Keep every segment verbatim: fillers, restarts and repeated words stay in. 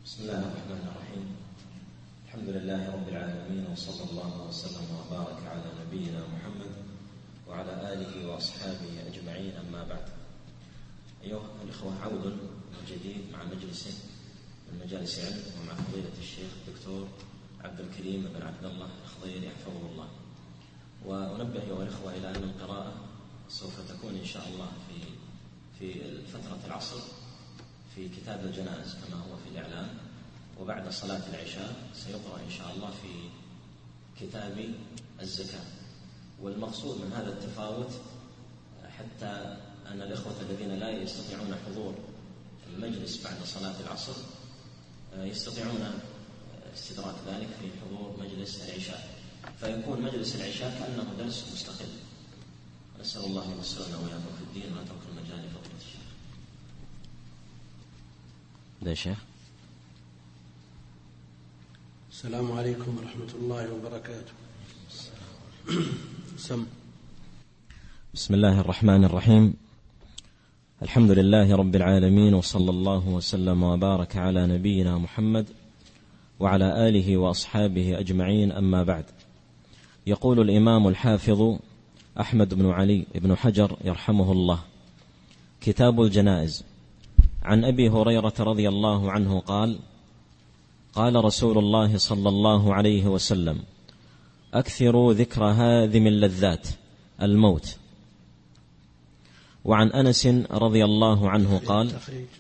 بسم الله الرحمن الرحيم. الحمد لله رب العالمين، وصلى الله وسلم وبارك على نبينا محمد وعلى آله وأصحابه أجمعين، أما بعد. أيها الإخوة، عود من جديد مع مجلس من مجالس علم ومع فضيلة الشيخ الدكتور عبد الكريم بن عبد الله الخضيري حفظه الله. وننبه أيها الإخوة إلى أن القراءة سوف تكون إن شاء الله في في فترة العصر في كتاب الجنائز كما هو في الإعلان، وبعد صلاة العشاء سيقرأ إن شاء الله في كتاب الزكاة. والمقصود من هذا التفاوت حتى أن الإخوة الذين لا يستطيعون حضور المجلس بعد صلاة العصر يستطيعون استدراك ذلك في حضور مجلس العشاء، فيكون مجلس العشاء كأنه درس مستقل. نسأل الله أن يسرنا وياكم في الدين ويترك المجال لفضيلة الشيخ. ده شيخ. السلام عليكم ورحمة الله وبركاته. سم. بسم الله الرحمن الرحيم. الحمد لله رب العالمين، وصلى الله وسلم وبارك على نبينا محمد وعلى آله وأصحابه أجمعين، أما بعد. يقول الإمام الحافظ أحمد بن علي بن حجر يرحمه الله: كتاب الجنائز. عن أبي هريرة رضي الله عنه قال: قال رسول الله صلى الله عليه وسلم: أكثروا ذكر هاذم اللذات الموت. وعن أنس رضي الله عنه قال: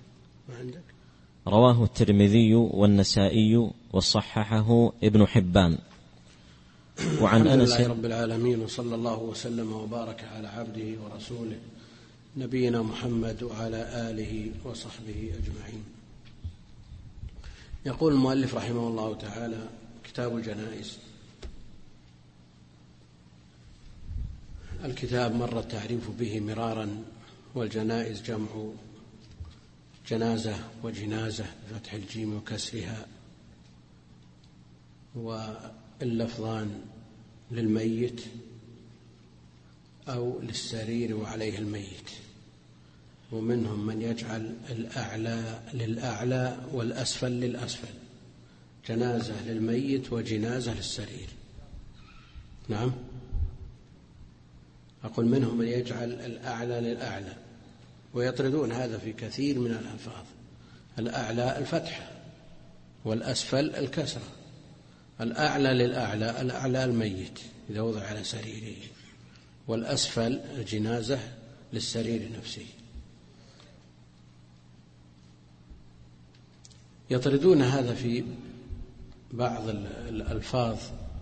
رواه الترمذي والنسائي وصححه ابن حبان. وعن أنس لله رب العالمين، وصلى الله وسلم وبارك على عبده ورسوله نبينا محمد وعلى آله وصحبه أجمعين. يقول المؤلف رحمه الله تعالى: كتاب الجنائز. الكتاب مر التعريف به مرارا، والجنائز جمع جنازة وجنازة بفتح الجيم وكسرها، واللفظان للميت أو للسرير وعليه الميت. ومنهم من يجعل الأعلى للأعلى والأسفل للأسفل، جنازة للميت وجنازة للسرير. نعم، أقول منهم من يجعل الأعلى للأعلى، ويطردون هذا في كثير من الألفاظ. الأعلى الفتحة والأسفل الكسرة. الأعلى للأعلى، الأعلى الميت إذا وضع على سريره، والأسفل الجنازة للسرير نفسه. يطردون هذا في بعض الألفاظ،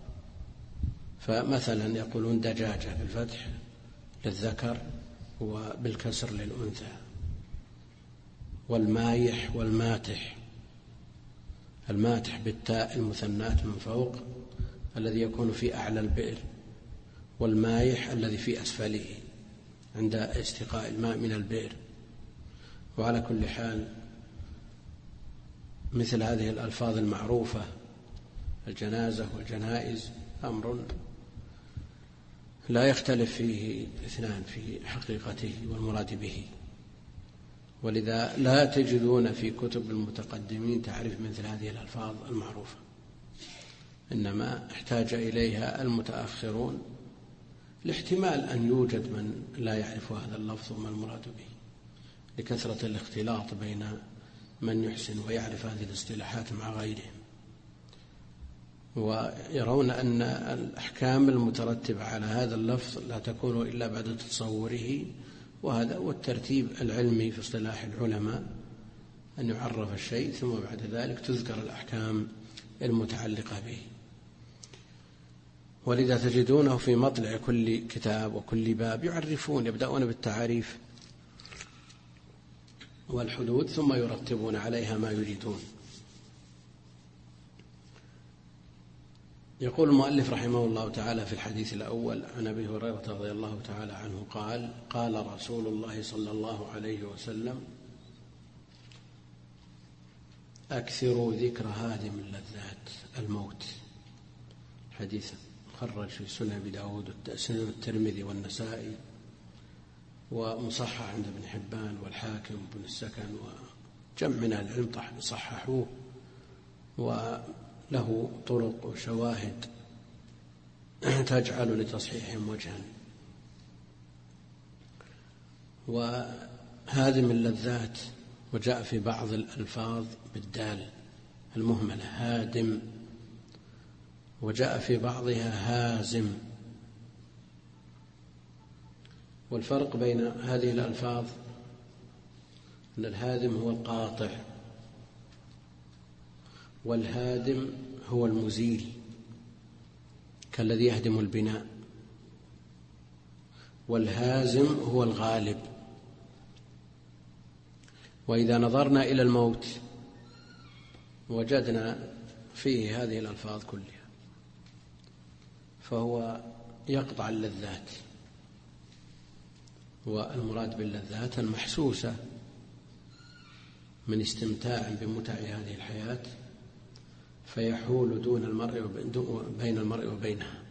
فمثلا يقولون دجاجة بالفتح للذكر وبالكسر للأنثى، والمايح والماتح. الماتح بالتاء المثنات من فوق الذي يكون في أعلى البئر، والمايح الذي في أسفله عند استقاء الماء من البئر. وعلى كل حال مثل هذه الألفاظ المعروفة، الجنازة والجنائز، أمر لا يختلف فيه اثنان في حقيقته والمراد به، ولذا لا تجدون في كتب المتقدمين تعريف مثل هذه الألفاظ المعروفة، إنما احتاج إليها المتأخرون لاحتمال أن يوجد من لا يعرف هذا اللفظ وما المراد به، لكثرة الاختلاط بين من يحسن ويعرف هذه الاصطلاحات مع غيرهم، ويرون أن الأحكام المترتبة على هذا اللفظ لا تكون إلا بعد تصوره. وهذا هو الترتيب العلمي في اصطلاح العلماء، أن يعرف الشيء ثم بعد ذلك تذكر الأحكام المتعلقة به. ولذا تجدونه في مطلع كل كتاب وكل باب يعرفون، يبدأون بالتعاريف والحدود ثم يرتبون عليها ما يريدون. يقول المؤلف رحمه الله تعالى في الحديث الأول عن أبي هريرة رضي الله تعالى عنه قال: قال رسول الله صلى الله عليه وسلم: أكثروا ذكر هادم اللذات الموت. حديث خرج في سنن أبي داود وسنن الترمذي والنسائي، ومصحح عند ابن حبان والحاكم وابن السكن، وجمع من العلم صححوه وله طرق وشواهد تجعل لتصحيحهم وجها. وهادم اللذات، وجاء في بعض الألفاظ بالدال المهملة هادم، وجاء في بعضها هازم. والفرق بين هذه الألفاظ أن الهادم هو القاطع، والهادم هو المزيل كالذي يهدم البناء، والهازم هو الغالب. وإذا نظرنا إلى الموت وجدنا فيه هذه الألفاظ كلها، فهو يقطع اللذات، والمراد باللذات المحسوسة من استمتاع بمتع هذه الحياة، فيحول دون المرء بين المرء وبينها،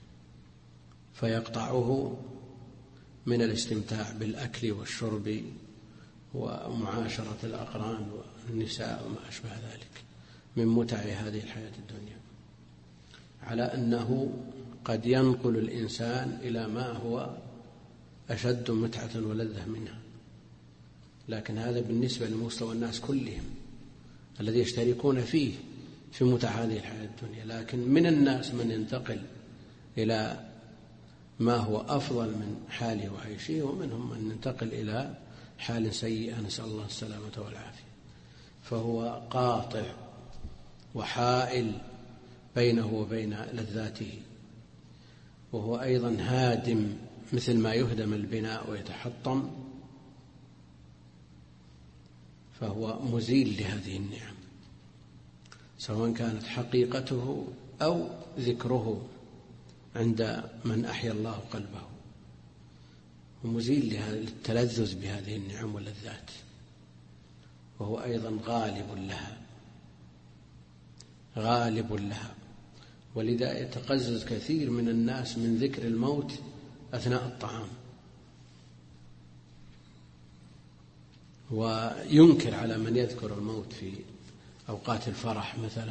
فيقطعه من الاستمتاع بالأكل والشرب ومعاشرة الأقران والنساء وما أشبه ذلك من متع هذه الحياة الدنيا، على أنه قد ينقل الإنسان إلى ما هو أشد متعة ولذة منها. لكن هذا بالنسبة لمستوى الناس كلهم الذي يشتركون فيه في متع هذه الحياة الدنيا. لكن من الناس من ينتقل إلى ما هو أفضل من حاله وعيشه، ومنهم من ينتقل إلى حال سيئة، نسأل الله السلامة والعافية. فهو قاطع وحائل بينه وبين لذاته، وهو أيضا هادم مثل ما يهدم البناء ويتحطم، فهو مزيل لهذه النعم سواء كانت حقيقته أو ذكره عند من أحيا الله قلبه، ومزيل للتلذذ بهذه النعم واللذات، وهو أيضا غالب لها غالب لها ولذا يتقزز كثير من الناس من ذكر الموت أثناء الطعام، وينكر على من يذكر الموت في أوقات الفرح مثلا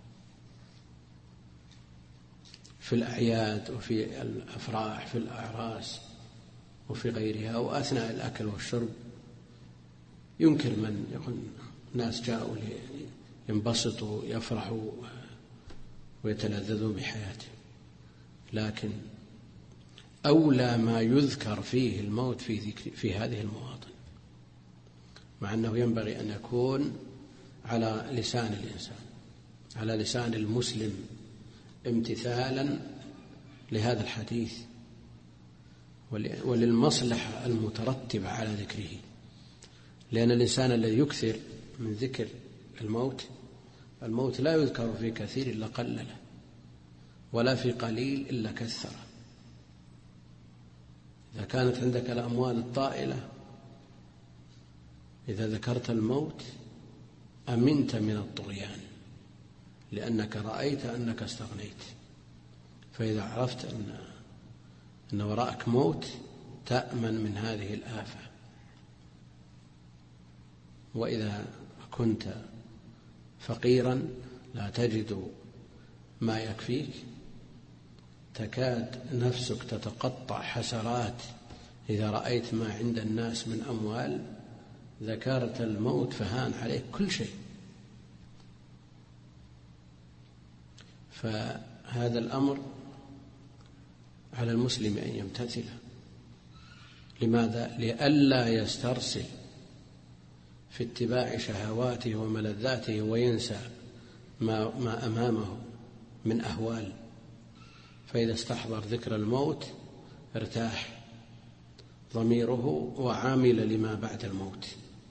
في الأعياد وفي الأفراح في الأعراس وفي غيرها، وأثناء الأكل والشرب ينكر من يقول ناس جاءوا ينبسطوا يفرحوا ويتلذذوا بحياته. لكن أولى ما يذكر فيه الموت في, في هذه المواطن، مع أنه ينبغي أن يكون على لسان الإنسان، على لسان المسلم، امتثالا لهذا الحديث وللمصلحة المترتبة على ذكره. لأن الإنسان الذي يكثر من ذكر الموت، الموت لا يذكر في كثير إلا قلله، ولا في قليل إلا كثره. إذا كانت عندك الأموال الطائلة، إذا ذكرت الموت أمنت من الطغيان، لأنك رأيت أنك استغنيت. فإذا عرفت أن أن وراءك موت تأمن من هذه الآفة. وإذا كنت فقيرا لا تجد ما يكفيك، تكاد نفسك تتقطع حسرات إذا رأيت ما عند الناس من أموال، ذكرت الموت فهان عليك كل شيء. فهذا الأمر على المسلم أن يمتثله. لماذا؟ لئلا يسترسل في اتباع شهواته وملذاته وينسى ما, ما أمامه من أهوال. فإذا استحضر ذكر الموت ارتاح ضميره وعامل لما بعد الموت.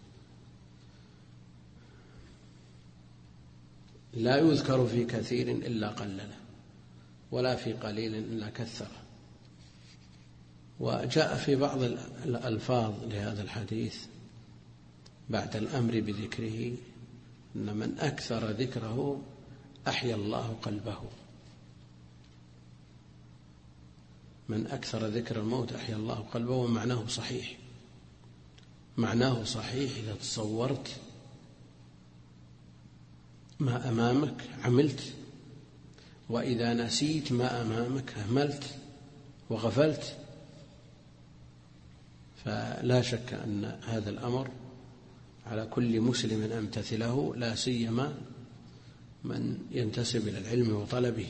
لا يذكر في كثير إلا قلله، ولا في قليل إلا كثره. وجاء في بعض الألفاظ لهذا الحديث بعد الأمر بذكره أن من أكثر ذكره أحيا الله قلبه. من أكثر ذكر الموت أحيا الله قلبه، ومعناه صحيح. معناه صحيح إذا تصورت ما أمامك عملت، وإذا نسيت ما أمامك أهملت وغفلت. فلا شك أن هذا الأمر على كل مسلم أن يمتثله، لا سيما من ينتسب إلى العلم وطلبه.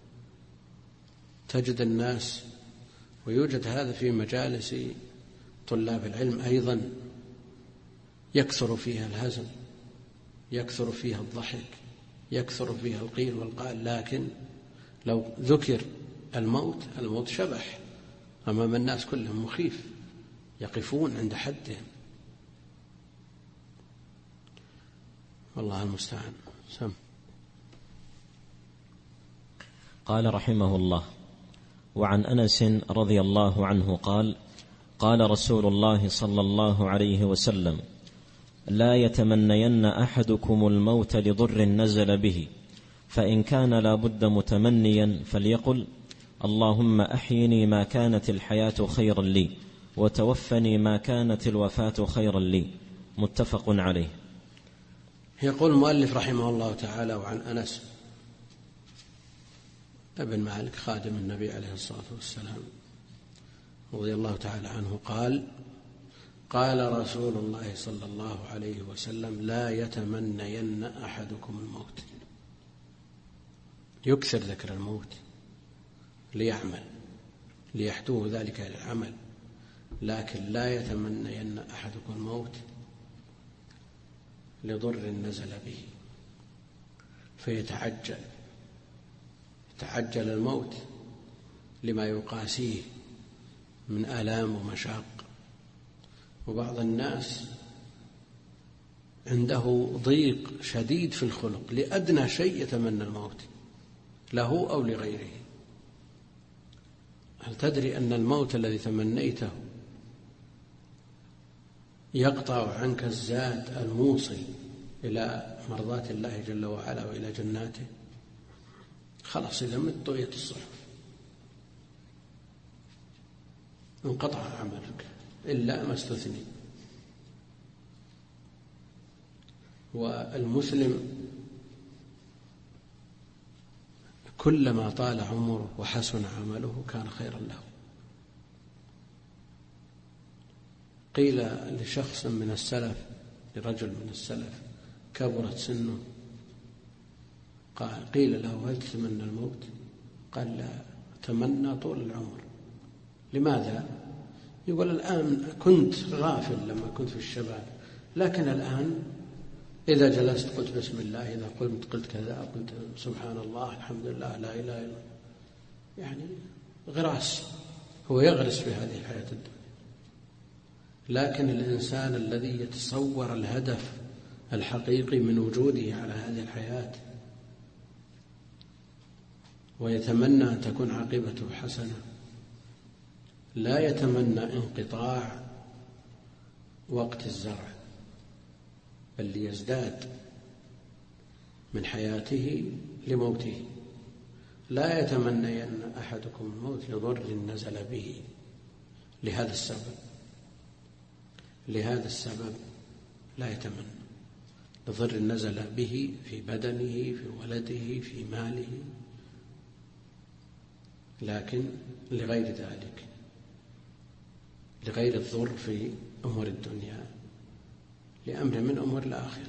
تجد الناس، ويوجد هذا في مجالس طلاب العلم أيضا، يكثر فيها الهزل، يكثر فيها الضحك، يكثر فيها القيل والقال، لكن لو ذكر الموت، الموت شبح أمام الناس كلهم، مخيف، يقفون عند حدهم. والله المستعان. سم. قال رحمه الله: وعن أنس رضي الله عنه قال: قال رسول الله صلى الله عليه وسلم: لا يتمنين أحدكم الموت لضر نزل به، فإن كان لا بد متمنيا فليقل: اللهم أحيني ما كانت الحياة خيرا لي، وتوفني ما كانت الوفاة خيرا لي. متفق عليه. يقول المؤلف رحمه الله تعالى: وعن أنس ابن مالك خادم النبي عليه الصلاة والسلام رضي الله تعالى عنه قال: قال رسول الله صلى الله عليه وسلم: لا يتمنين أحدكم الموت. يكثر ذكر الموت ليعمل، ليحدوه ذلك للعمل، لكن لا يتمنين أحدكم الموت لضر نزل به فيتعجل، يتعجل الموت لما يقاسيه من آلام ومشاق. وبعض الناس عنده ضيق شديد في الخلق، لأدنى شيء يتمنى الموت له أو لغيره. هل تدري أن الموت الذي تمنيته يقطع عنك الزاد الموصل إلى مرضاة الله جل وعلا وإلى جناته؟ خلاص إذا مت طويت الصحف، انقطع عملك إلا ما استثني. والمسلم كلما طال عمره وحسن عمله كان خيرا له. قيل لشخص من السلف، لرجل من السلف كبرت سنه، قال قيل له: هل تتمنى الموت؟ قال: لا، أتمنى طول العمر. لماذا؟ يقول: الآن كنت غافل لما كنت في الشباب، لكن الآن إذا جلست قلت بسم الله، إذا قلت قلت كذا، قلت سبحان الله، الحمد لله، لا إله إلا الله. يعني غراس، هو يغرس في هذه الحياة الدنيا. لكن الإنسان الذي يتصور الهدف الحقيقي من وجوده على هذه الحياة ويتمنى أن تكون عاقبته حسنة، لا يتمنى انقطاع وقت الزرع، بل ليزداد من حياته لموته. لا يتمنى أن أحدكم الموت لضر نزل به، لهذا السبب لهذا السبب لا يتمنى، لضر نزل به في بدنه، في ولده، في ماله، لكن لغير ذلك، لغير الضر في أمور الدنيا، لأمر من أمور الآخرة.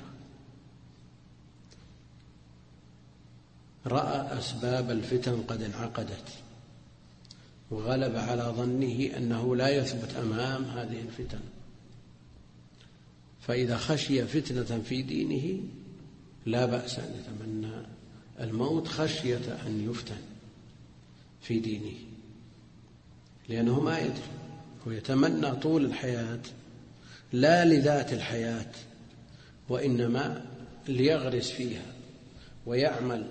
رأى أسباب الفتن قد انعقدت، وغلب على ظنه أنه لا يثبت أمام هذه الفتن، فإذا خشي فتنة في دينه لا بأس أن يتمنى الموت خشية أن يفتن في دينه، لأنه ما يدري، هو يتمنى طول الحياة لا لذات الحياة، وإنما ليغرس فيها ويعمل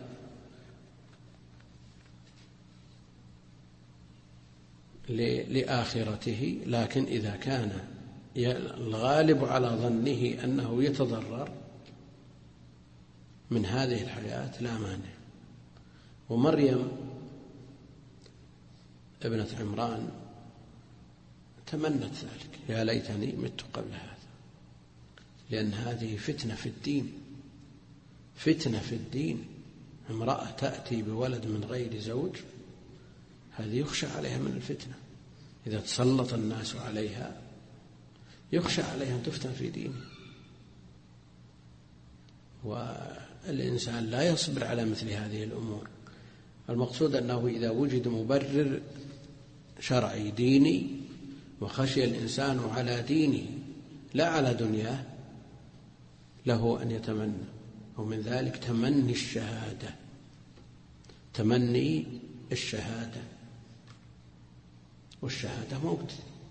لآخرته. لكن إذا كان الغالب على ظنه أنه يتضرر من هذه الحياة لا مانع. ومريم ابنة عمران تمنت ذلك: يا ليتني مت قبل هذا، لأن هذه فتنة في الدين، فتنة في الدين، امرأة تأتي بولد من غير زوج، هذه يخشى عليها من الفتنة. إذا تسلط الناس عليها يخشى عليها أن تفتن في دينه، والإنسان لا يصبر على مثل هذه الأمور. المقصود أنه إذا وجد مبرر شرعي ديني وخشي الإنسان على دينه لا على دنياه، له أن يتمنى، ومن ذلك تمني الشهادة، تمني الشهادة، والشهادة موت.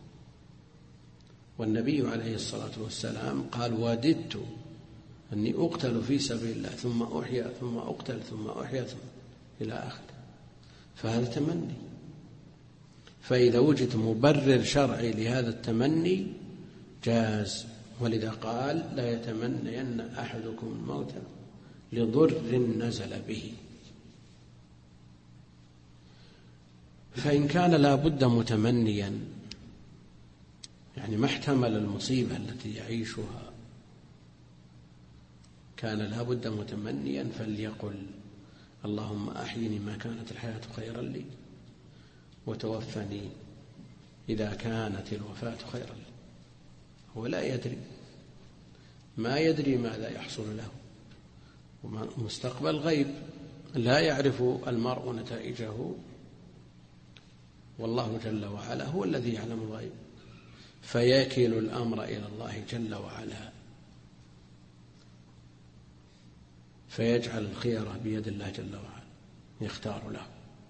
والنبي عليه الصلاة والسلام قال: وددت أني أقتل في سبيل الله ثم أحيا ثم أقتل ثم أحيا ثم إلى آخره. فهذا تمني. فإذا وجد مبرر شرعي لهذا التمني جاز. ولذا قال: لا يتمنين أحدكم الموت لضر نزل به. فإن كان لا بد متمنيا، يعني ما احتمل المصيبة التي يعيشها، كان لا بد متمنيا، فليقل: اللهم أحيني ما كانت الحياة خيرا لي، وتوفني إذا كانت الوفاة خيرا لي. هو لا يدري، ما يدري ماذا يحصل له، ومستقبل غيب لا يعرف المرء نتائجه، والله جل وعلا هو الذي يعلم الغيب، فيكل الأمر إلى الله جل وعلا، فيجعل الخيرة بيد الله جل وعلا، يختار له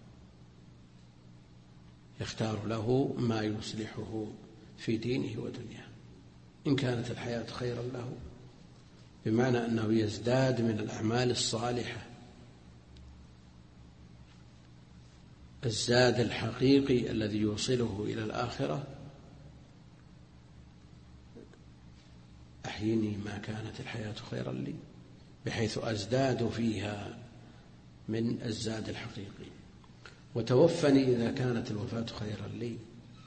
يختار له ما يصلحه في دينه ودنياه. إن كانت الحياة خيرا له بمعنى أنه يزداد من الأعمال الصالحة الزاد الحقيقي الذي يوصله إلى الآخرة، أحيني ما كانت الحياة خيرا لي، بحيث أزداد فيها من الزاد الحقيقي. وتوفني إذا كانت الوفاة خيرا لي،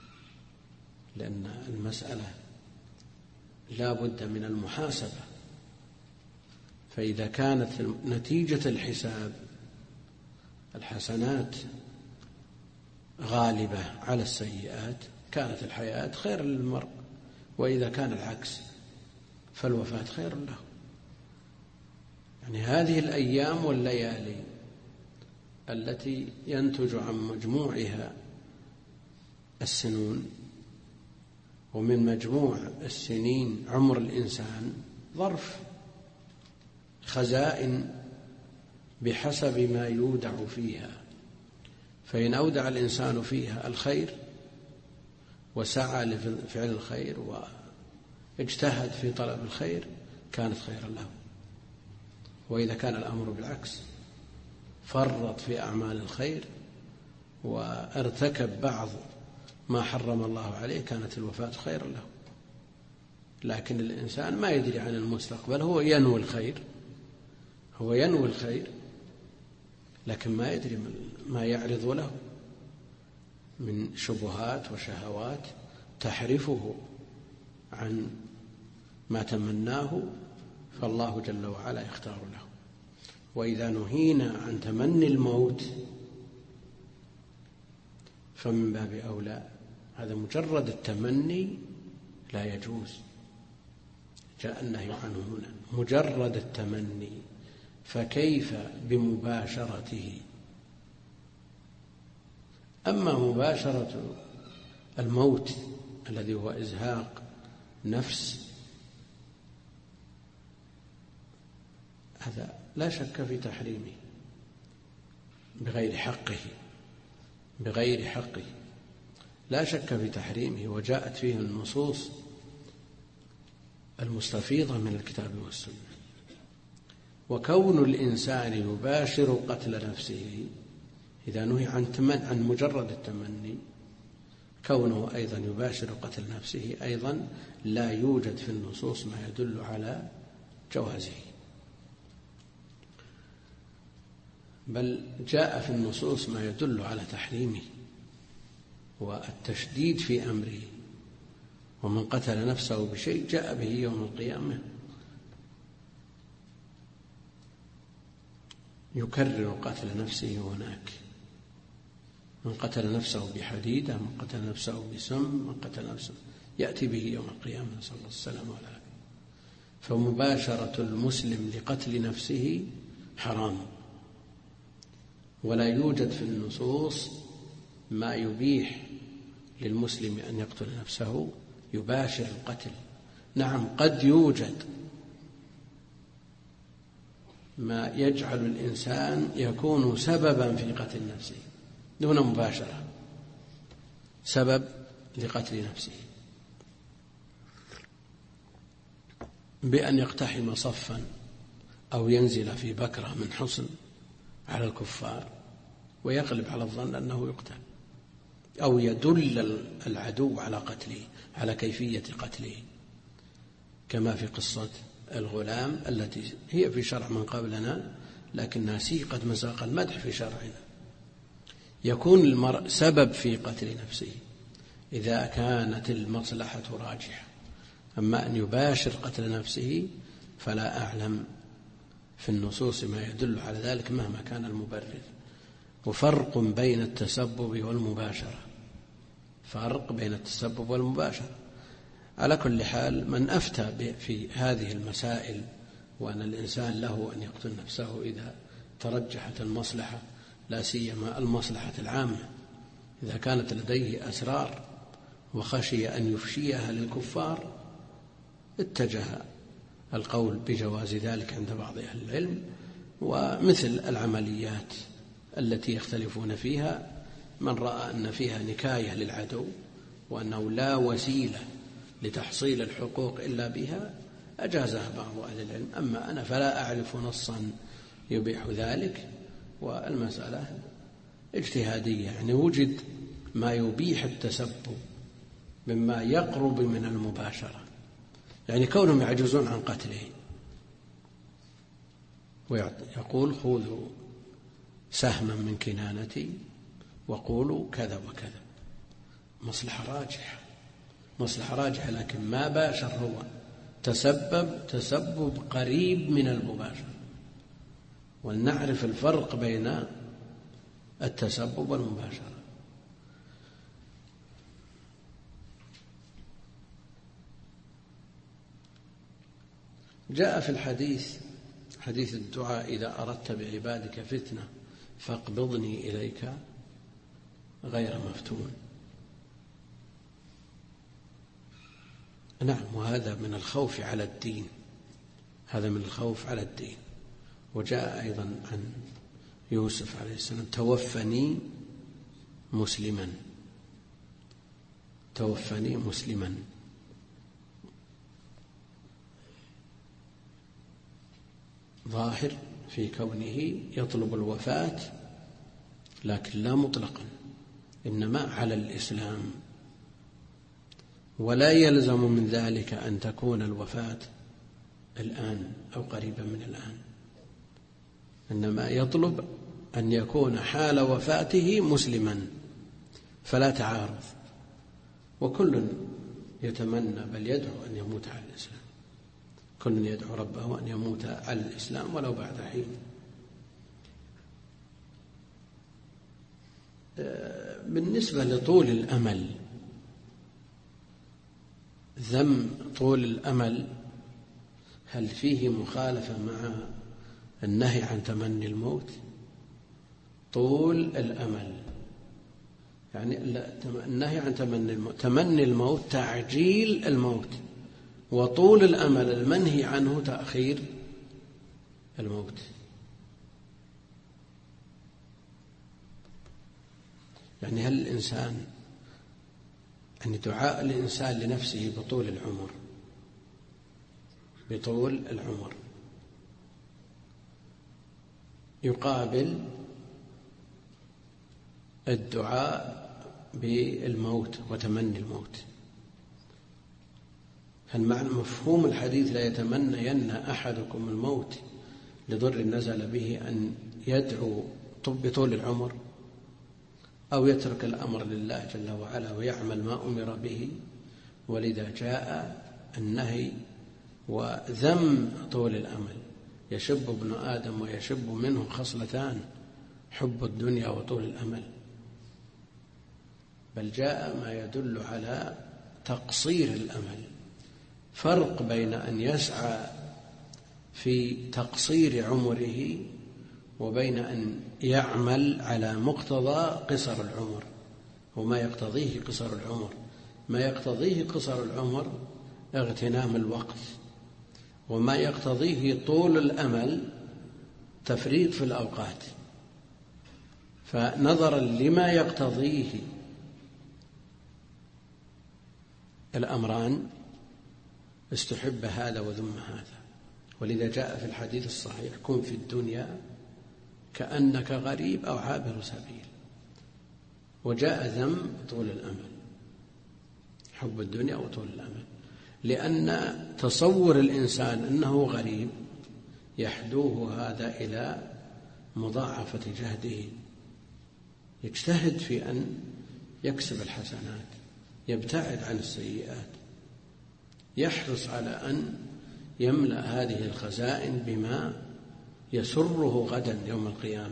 لأن المسألة لا بد من المحاسبة. فإذا كانت نتيجة الحساب الحسنات غالبة على السيئات كانت الحياة خير للمرء، وإذا كان العكس فالوفاة خير له. يعني هذه الأيام والليالي التي ينتج عن مجموعها السنون، ومن مجموع السنين عمر الإنسان ظرف خزائن بحسب ما يودع فيها، فإن أودع الإنسان فيها الخير وسعى لفعل الخير واجتهد في طلب الخير كانت خيرا له. وإذا كان الأمر بالعكس، فرط في أعمال الخير وارتكب بعض ما حرم الله عليه، كانت الوفاة خيرا له. لكن الإنسان ما يدري عن المستقبل، هو ينوي الخير هو ينوي الخير لكن ما يدري ما يعرض له من شبهات وشهوات تحرفه عن ما تمناه، فالله جل وعلا يختار له. وإذا نهينا عن تمني الموت فمن باب أولى، هذا مجرد التمني لا يجوز، جاء النهي عنه هنا، مجرد التمني، فكيف بمباشرته؟ أما مباشرة الموت الذي هو إزهاق نفس، هذا لا شك في تحريمه بغير حقه بغير حقه لا شك في تحريمه، وجاءت فيه النصوص المستفيضة من الكتاب والسنة. وكون الإنسان يباشر قتل نفسه إذا نهي عن تمن عن مجرد التمني، كونه أيضا يباشر قتل نفسه أيضا لا يوجد في النصوص ما يدل على جوازه، بل جاء في النصوص ما يدل على تحريمه والتشديد في أمره. ومن قتل نفسه بشيء جاء به يوم القيامة يكرر قتل نفسه هناك، من قتل نفسه بحديدة، من قتل نفسه بسم، من قتل نفسه يأتي به يوم القيامة، نسأل الله السلامة والعافية. فمباشرة المسلم لقتل نفسه حرام، ولا يوجد في النصوص ما يبيح للمسلم أن يقتل نفسه يباشر القتل. نعم قد يوجد ما يجعل الإنسان يكون سببا في قتل نفسه دون مباشرة، سبب لقتل نفسه بأن يقتحم صفا أو ينزل في بكرة من حصن على الكفار ويغلب على الظن أنه يقتل، أو يدل العدو على قتله، على كيفية قتله، كما في قصة الغلام التي هي في شرع من قبلنا لكنها سيقت مزاق المدح في شرعنا. يكون المرء سبب في قتل نفسه إذا كانت المصلحة راجحة، أما أن يباشر قتل نفسه فلا أعلم في النصوص ما يدل على ذلك مهما كان المبرر. وفرق بين التسبب والمباشرة، فرق بين التسبب والمباشرة. على كل حال من أفتى في هذه المسائل وأن الإنسان له أن يقتل نفسه إذا ترجحت المصلحة، لا سيما المصلحة العامة، إذا كانت لديه أسرار وخشي أن يفشيها للكفار، اتجه القول بجواز ذلك عند بعض أهل العلم. ومثل العمليات التي يختلفون فيها، من رأى أن فيها نكاية للعدو وأنه لا وسيلة لتحصيل الحقوق إلا بها، أجازها بعض أهل العلم. أما أنا فلا أعرف نصا يبيح ذلك، والمسألة اجتهادية، يعني وجد ما يبيح التسبب مما يقرب من المباشرة، يعني كونهم يعجزون عن قتله ويقول خذوا سهما من كنانتي وقولوا كذا وكذا، مصلحة راجحة، مصلحة راجحة، لكن ما باشر هو، تسبب تسبب قريب من المباشرة. ولنعرف الفرق بين التسبب والمباشرة. جاء في الحديث حديث الدعاء: إذا أردت بعبادك فتنة فاقبضني إليك غير مفتون. نعم، وهذا من الخوف على الدين، هذا من الخوف على الدين. وجاء أيضا عن يوسف عليه السلام: توفني مسلما، توفني مسلما. ظاهر في كونه يطلب الوفاة، لكن لا مطلقا، إنما على الإسلام، ولا يلزم من ذلك أن تكون الوفاة الآن أو قريبا من الآن، إنما يطلب أن يكون حال وفاته مسلما، فلا تعارض. وكل يتمنى بل يدعو أن يموت على الإسلام، كل يدعو ربه أن يموت على الإسلام ولو بعد حين. بالنسبة لطول الأمل، ذم طول الأمل هل فيه مخالفة مع النهي عن تمني الموت؟ طول الأمل يعني النهي عن تمني الموت، تمني الموت تعجيل الموت، وطول الأمل المنهي عنه تأخير الموت. يعني هل الإنسان يعني دعاء الإنسان لنفسه بطول العمر، بطول العمر يقابل الدعاء بالموت وتمني الموت؟ هل معنى مفهوم الحديث لا يتمنين أحدكم الموت لضر نزل به أن يدعو بطول العمر، أو يترك الأمر لله جل وعلا ويعمل ما أمر به؟ ولذا جاء النهي وذم طول الأمل، يشب ابن آدم ويشب منه خصلتان: حب الدنيا وطول الأمل. بل جاء ما يدل على تقصير الأمل. فرق بين أن يسعى في تقصير عمره وبين أن يعمل على مقتضى قصر العمر وما يقتضيه قصر العمر. ما يقتضيه قصر العمر اغتنام الوقت، وما يقتضيه طول الأمل تفريط في الأوقات. فنظرا لما يقتضيه الأمران استحب هذا وذم هذا. ولذا جاء في الحديث الصحيح: كن في الدنيا كأنك غريب أو عابر سبيل. وجاء ذم طول الأمل، حب الدنيا وطول الأمل، لأن تصور الإنسان أنه غريب يحدوه هذا إلى مضاعفة جهده. يجتهد في أن يكسب الحسنات، يبتعد عن السيئات، يحرص على أن يملأ هذه الخزائن بما يسره غدا يوم القيامة.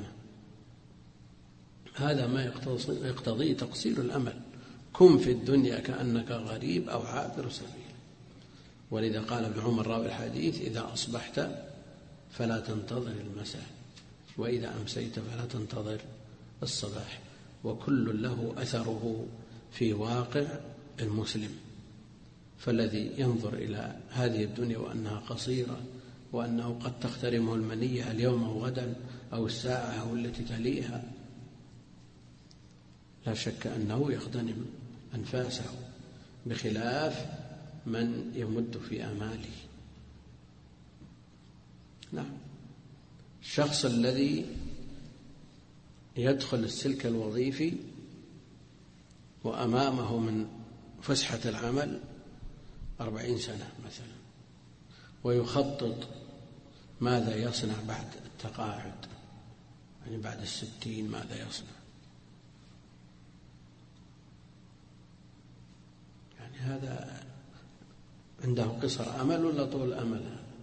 هذا ما يقتضي تقصير الأمل. كن في الدنيا كأنك غريب أو عابر سبيل. ولذا قال ابن عمر راوي الحديث: إذا أصبحت فلا تنتظر المساء، وإذا أمسيت فلا تنتظر الصباح. وكل له أثره في واقع المسلم. فالذي ينظر إلى هذه الدنيا وأنها قصيرة، وأنه قد تخترمه المنية اليوم أو غدا أو الساعة أو التي تليها، لا شك أنه يغتنم أنفاسه، بخلاف من يمد في آماله. نعم، الشخص الذي يدخل السلك الوظيفي وأمامه من فسحة العمل أربعين سنة مثلا، ويخطط ماذا يصنع بعد التقاعد، يعني بعد الستين ماذا يصنع. يعني هذا عنده قصر أمل ولا طول أمل؟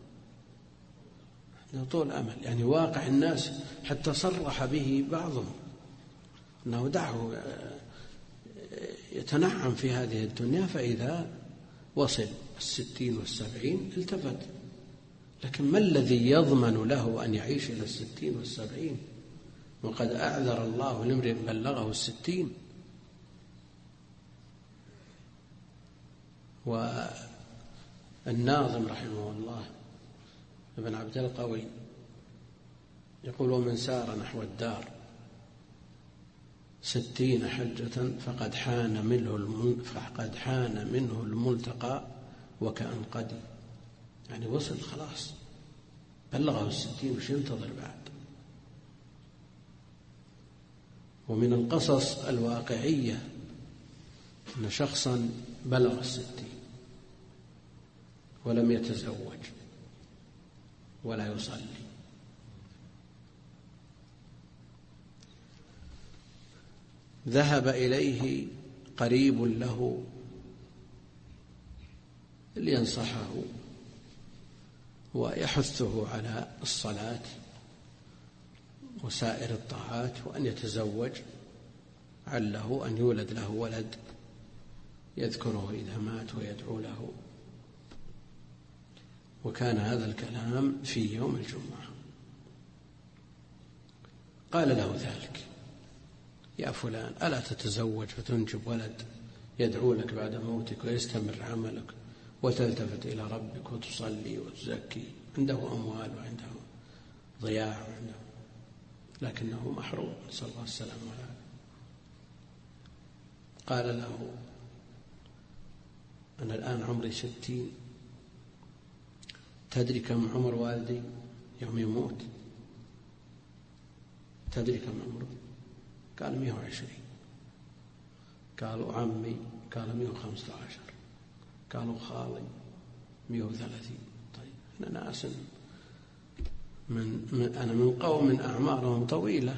عنده طول أمل. يعني واقع الناس حتى صرح به بعضهم أنه دعه يتنعم في هذه الدنيا، فإذا وصل الستين والسبعين التفت. لكن ما الذي يضمن له أن يعيش إلى الستين والسبعين وقد أعذر الله لامرئ بلغه الستين؟ والناظم رحمه الله ابن عبد القوي يقول: ومن سار نحو الدار ستين حجة فقد حان منه فقد حان منه الملتقى وكأن قدي. يعني وصل خلاص، بلغه الستين، وش ينتظر بعد؟ ومن القصص الواقعية أن شخصا بلغ الستين ولم يتزوج ولا يصلي، ذهب إليه قريب له لينصحه ويحثه على الصلاة وسائر الطاعات وأن يتزوج، عله أن يولد له ولد يذكره إذا مات ويدعو له. وكان هذا الكلام في يوم الجمعة. قال له ذلك: يا فلان، ألا تتزوج فتنجب ولد يدعو لك بعد موتك ويستمر عملك وتلتفت إلى ربك وتصلي وتزكي؟ عنده أموال وعنده ضياع وعنده، لكنه محروم، نسأل الله السلامة والعافية. قال له: أنا الآن عمري ستين، تدري كم عمر والدي يوم يموت؟ تدري كم عمره؟ قال: مئة وعشرين. قالوا: عمي؟ قال: مئة وخمسة عشر. قالوا: خالي؟ مئة وثلاثين. طيب، أنا ناس من, من أنا من قوم أعمارهم طويلة.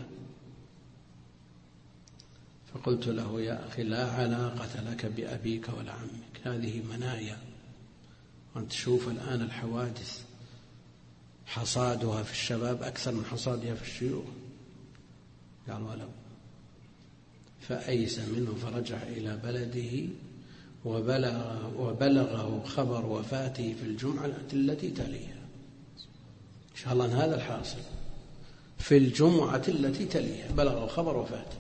فقلت له: يا أخي، لا علاقة لك بأبيك ولا عمك، هذه منايا. وأنت تشوف الآن الحوادث حصادها في الشباب أكثر من حصادها في الشيوخ. قال ولو. فأيس منه فرجع إلى بلده وبلغ وبلغه خبر وفاته في الجمعة التي تليها. إن شاء الله أن هذا الحاصل، في الجمعة التي تليها بلغه خبر وفاته.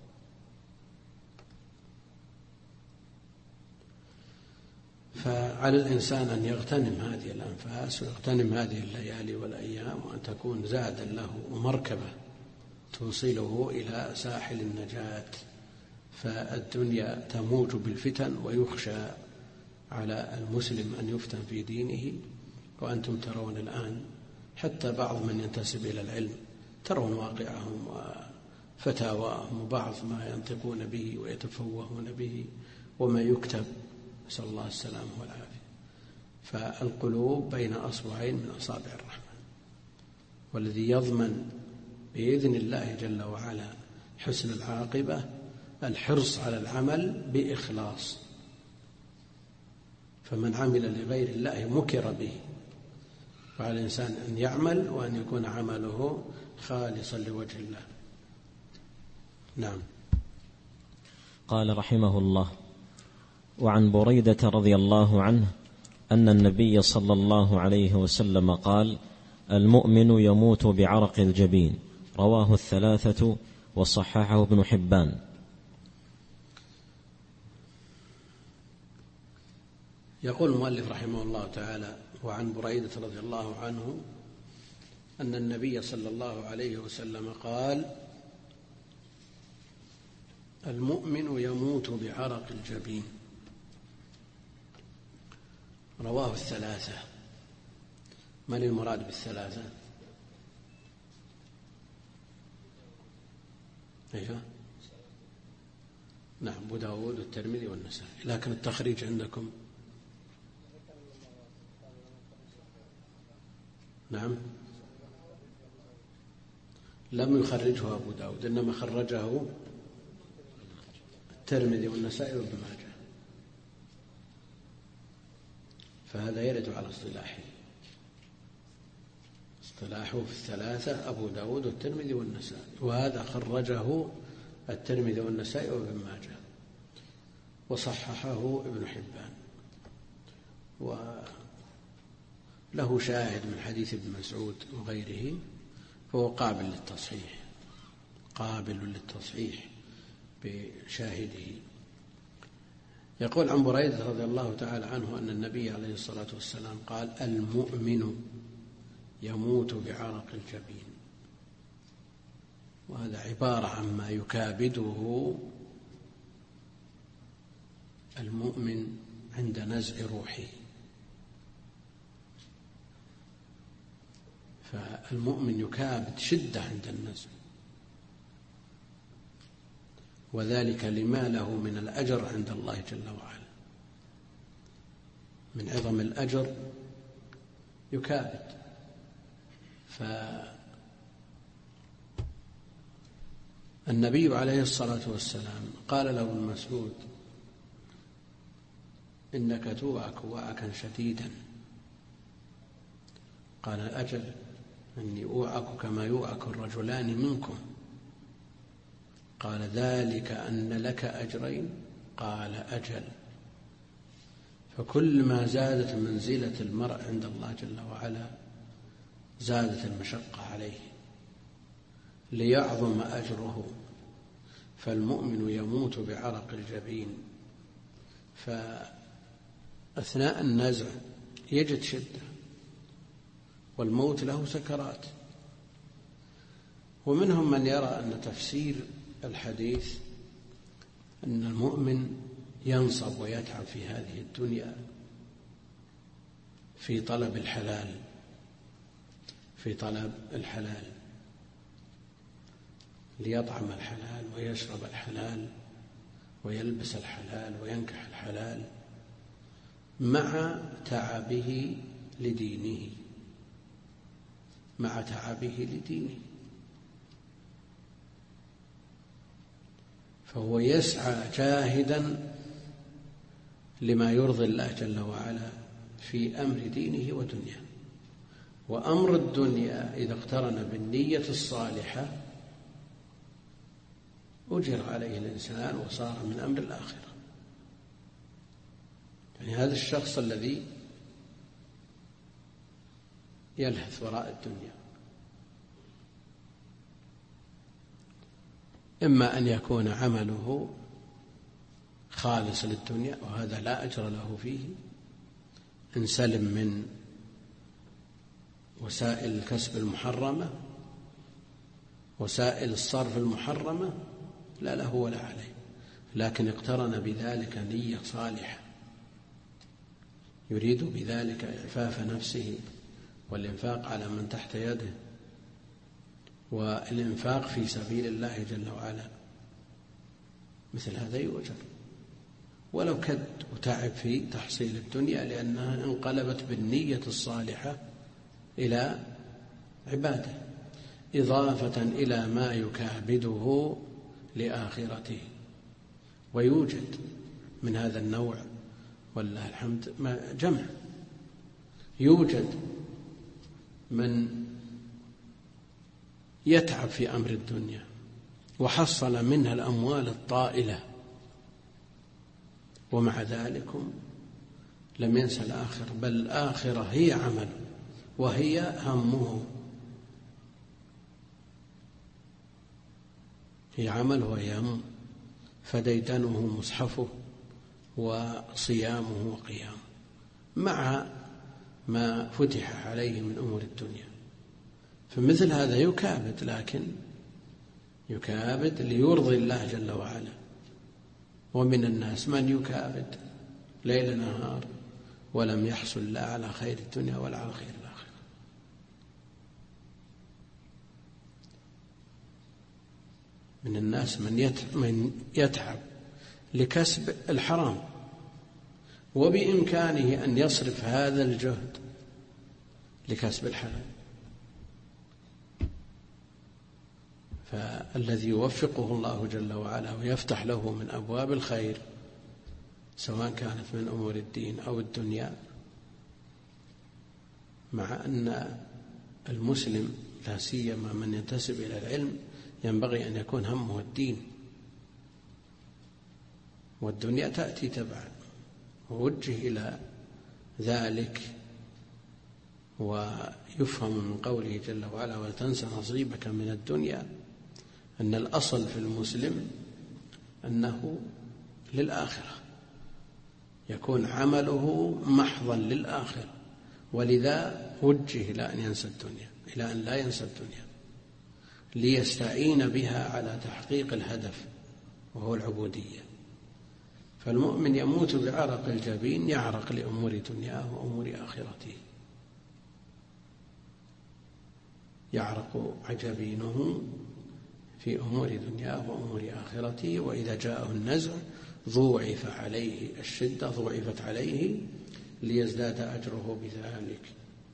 فعلى الإنسان أن يغتنم هذه الأنفاس ويغتنم هذه الليالي والأيام، وأن تكون زادا له ومركبة توصله إلى ساحل النجاة. فالدنيا تموج بالفتن، ويخشى على المسلم أن يفتن في دينه. وأنتم ترون الآن حتى بعض من ينتسب إلى العلم ترون واقعهم وفتاواهم وبعض ما ينطقون به ويتفوهون به وما يكتب، نسأل الله السلامة والعافية. فالقلوب بين أصبعين من أصابع الرحمن، والذي يضمن بإذن الله جل وعلا حسن العاقبة الحرص على العمل بإخلاص. فمن عمل لغير الله مكر به. فعلى الإنسان أن يعمل وأن يكون عمله خالصا لوجه الله. نعم. قال رحمه الله: وعن بريدة رضي الله عنه أن النبي صلى الله عليه وسلم قال: المؤمن يموت بعرق الجبين. رواه الثلاثة وصححه ابن حبان. يقول المؤلف رحمه الله تعالى: وعن بريدة رضي الله عنه أن النبي صلى الله عليه وسلم قال: المؤمن يموت بعرق الجبين. رواه الثلاثة. من المراد بالثلاثة؟ أيها نعم، أبو داود والترمذي والنسائي. لكن التخريج عندكم نعم لم يخرجه أبو داود، إنما خرجه الترمذي والنسائي وابن ماجه. فهذا يرد على اصطلاحه اصطلاحه في الثلاثة أبو داود والترمذي والنسائي، وهذا خرجه الترمذي والنسائي وابن ماجه، وصححه ابن حبان، وله شاهد من حديث ابن مسعود وغيره، فهو قابل للتصحيح قابل للتصحيح بشاهده. يقول عن بريدة رضي الله تعالى عنه أن النبي عليه الصلاة والسلام قال: المؤمن يموت بعرق الجبين. وهذا عبارة عما يكابده المؤمن عند نزع روحه. فالمؤمن يكابد شدة عند النزع، وذلك لما له من الأجر عند الله جل وعلا. من عظم الأجر يكابد. فالنبي عليه الصلاة والسلام قال له ابن مسعود: إنك توعك وعكا شديدا. قال: أجل، إني أوعك كما يوعك الرجلان منكم. قال: ذلك أن لك أجرين. قال: أجل. فكل ما زادت منزلة المرء عند الله جل وعلا زادت المشقة عليه ليعظم أجره. فالمؤمن يموت بعرق الجبين، فأثناء النزع يجد شدة، والموت له سكرات. ومنهم من يرى أن تفسير الحديث أن المؤمن ينصب ويتعب في هذه الدنيا في طلب الحلال في طلب الحلال ليطعم الحلال ويشرب الحلال ويلبس الحلال وينكح الحلال، مع تعبه لدينه مع تعبه لدينه فهو يسعى جاهدا لما يرضي الله جل وعلا في أمر دينه ودنياه. وأمر الدنيا إذا اقترن بالنية الصالحة أجر عليه الإنسان وصار من أمر الآخرة. يعني هذا الشخص الذي يلهث وراء الدنيا إما أن يكون عمله خالص للدنيا وهذا لا أجر له فيه، إن سلم من وسائل الكسب المحرمة وسائل الصرف المحرمة لا له ولا عليه، لكن اقترن بذلك نية صالحة يريد بذلك إعفاف نفسه والإنفاق على من تحت يده والإنفاق في سبيل الله جل وعلا، مثل هذا يؤجر ولو كد وتعب في تحصيل الدنيا، لأنها انقلبت بالنية الصالحة إلى عبادة إضافة إلى ما يكابده لآخرته. ويوجد من هذا النوع والله الحمد جمع، يوجد من يتعب في أمر الدنيا وحصل منها الأموال الطائلة ومع ذلك لم ينسى الآخرة، بل الآخرة هي عمل وهي همه، هي عمل وهي هم، فديدنه مصحفه وصيامه وقيامه مع ما فتح عليه من أمور الدنيا. فمثل هذا يكابد، لكن يكابد ليرضي الله جل وعلا. ومن الناس من يكابد ليل نهار ولم يحصل لا على خير الدنيا ولا على خير الآخرة. من الناس من يتعب لكسب الحرام وبإمكانه أن يصرف هذا الجهد لكسب الحلال، فالذي يوفقه الله جل وعلا ويفتح له من أبواب الخير سواء كانت من أمور الدين أو الدنيا، مع أن المسلم لا سيما من ينتسب إلى العلم ينبغي أن يكون همه الدين، والدنيا تأتي تبعا، ووجه إلى ذلك. ويفهم من قوله جل وعلا ولا تنس نصيبك من الدنيا أن الأصل في المسلم أنه للآخرة، يكون عمله محضا للآخرة، ولذا وجه إلى أن ينسى الدنيا، إلى أن لا ينسى الدنيا ليستعين بها على تحقيق الهدف وهو العبودية. فالمؤمن يموت بعرق الجبين، يعرق لأمور دنياه وأمور آخرته، يعرق جبينه في أمور دنياه وأمور آخرته، وإذا جاءه النزع ضوعف عليه الشدة، ضوعفت عليه ليزداد أجره بذلك.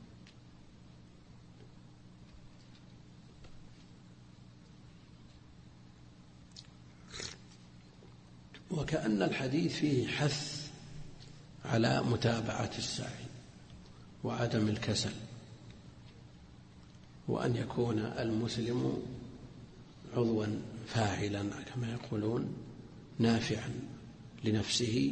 وكأن الحديث فيه حث على متابعة السعي وعدم الكسل، وأن يكون المسلم عضوا فاعلا كما يقولون، نافعا لنفسه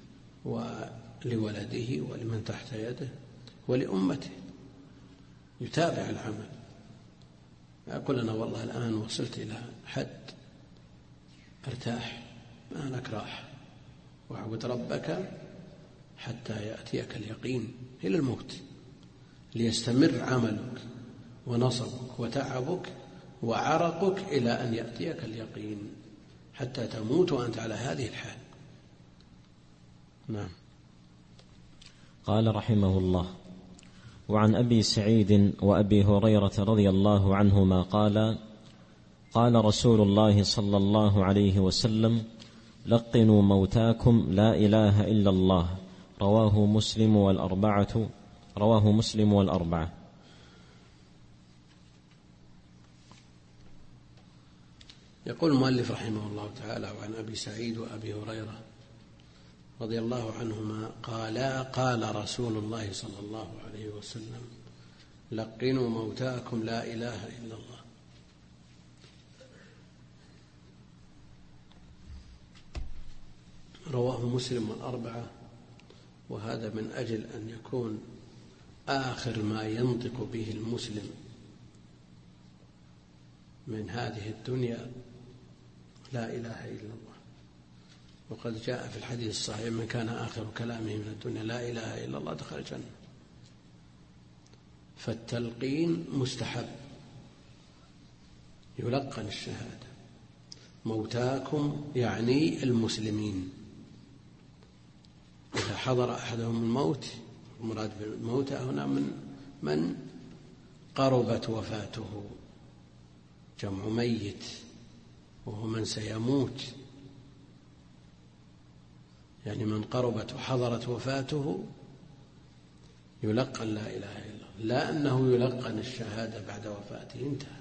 ولولده ولمن تحت يده ولأمته، يتابع العمل. أقول أنا والله الآن وصلت إلى حد أرتاح، ما لك راحة، واعبد ربك حتى يأتيك اليقين إلى الموت، ليستمر عملك ونصبك وتعبك وعرقك إلى أن يأتيك اليقين حتى تموت وأنت على هذه الحال. نعم. قال رحمه الله: وعن أبي سعيد وأبي هريرة رضي الله عنهما قال: قال رسول الله صلى الله عليه وسلم: لقنوا موتاكم لا إله إلا الله. رواه مسلم والأربعة رواه مسلم والأربعة. يقول المؤلف رحمه الله تعالى: وعن أبي سعيد وأبي هريرة رضي الله عنهما قالا: قال رسول الله صلى الله عليه وسلم: لقنوا موتاكم لا إله إلا الله. رواه مسلم والأربعة، وهذا من أجل أن يكون آخر ما ينطق به المسلم من هذه الدنيا لا إله إلا الله. وقد جاء في الحديث الصحيح: من كان آخر كلامه من الدنيا لا إله إلا الله دخل الجنة. فالتلقين مستحب، يلقن الشهادة. موتاكم يعني المسلمين، إذا حضر أحدهم الموت، المراد بالموت هنا من من قربت وفاته، جمع ميت، وهو من سيموت، يعني من قربت وحضرت وفاته يلقن لا إله إلا الله، لا أنه يلقن الشهادة بعد وفاته، انتهى.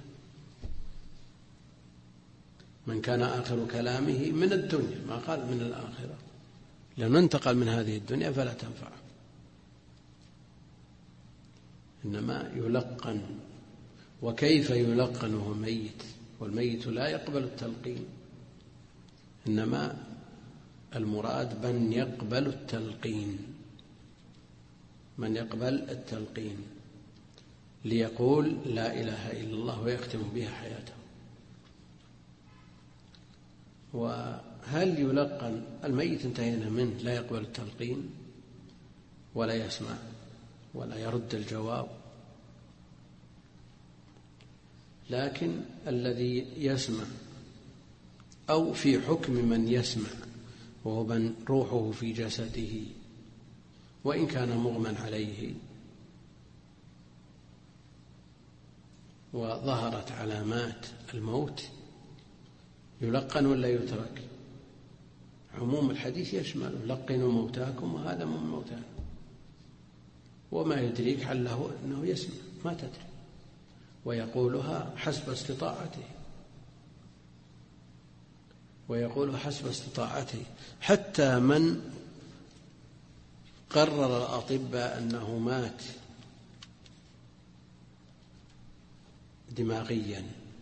من كان آخر كلامه من الدنيا، ما قال من الآخرة، لأنه انتقل من هذه الدنيا فلا تنفع، إنما يلقن. وكيف يلقن وهو ميت؟ والميت لا يقبل التلقين، إنما المراد من يقبل التلقين، من يقبل التلقين ليقول لا إله إلا الله ويختم بها حياته. وهل يلقن الميت؟ انتهينا منه، لا يقبل التلقين ولا يسمع ولا يرد الجواب، لكن الذي يسمع أو في حكم من يسمع وهو من روحه في جسده وإن كان مغمى عليه وظهرت علامات الموت، يلقن ولا يترك؟ عموم الحديث يشمل لقنوا موتاكم، وهذا من موتانا، وما يدريك عله أنه يسمع، ما تدري، ويقولها حسب استطاعته ويقول حسب استطاعته. حتى من قرر الأطباء أنه مات دماغيا،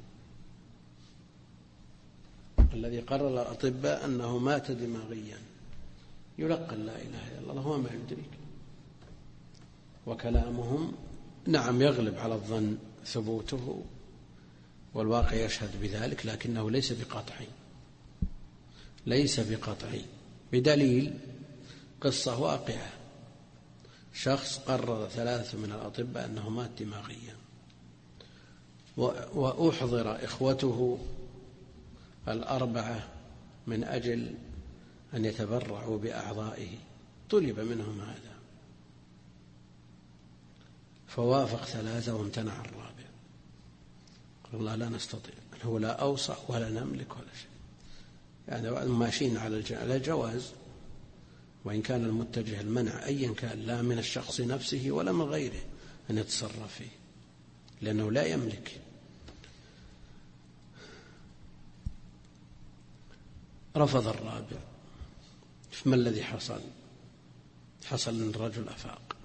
الذي قرر الأطباء أنه مات دماغيا يلقن لا إله إلا الله، هو ما يدريك. وكلامهم نعم يغلب على الظن ثبوته، والواقع يشهد بذلك، لكنه ليس بقطعي، ليس بقطعي، بدليل قصة واقعة: شخص قرر ثلاثة من الأطباء أنه مات دماغيا، وأحضر إخوته الأربعة من أجل أن يتبرعوا بأعضائه، طلب منهم هذا، فوافق ثلاثة وامتنع الرابع، قال الله لا نستطيع، هو لا أوصى ولا نملك ولا شيء، يعني ماشيين على الجواز، وإن كان المتجه المنع أيا كان، لا من الشخص نفسه ولا من غيره أن يتصرف فيه، لأنه لا يملك. رفض الرابع، فما الذي حصل؟ حصل أن الرجل أفاق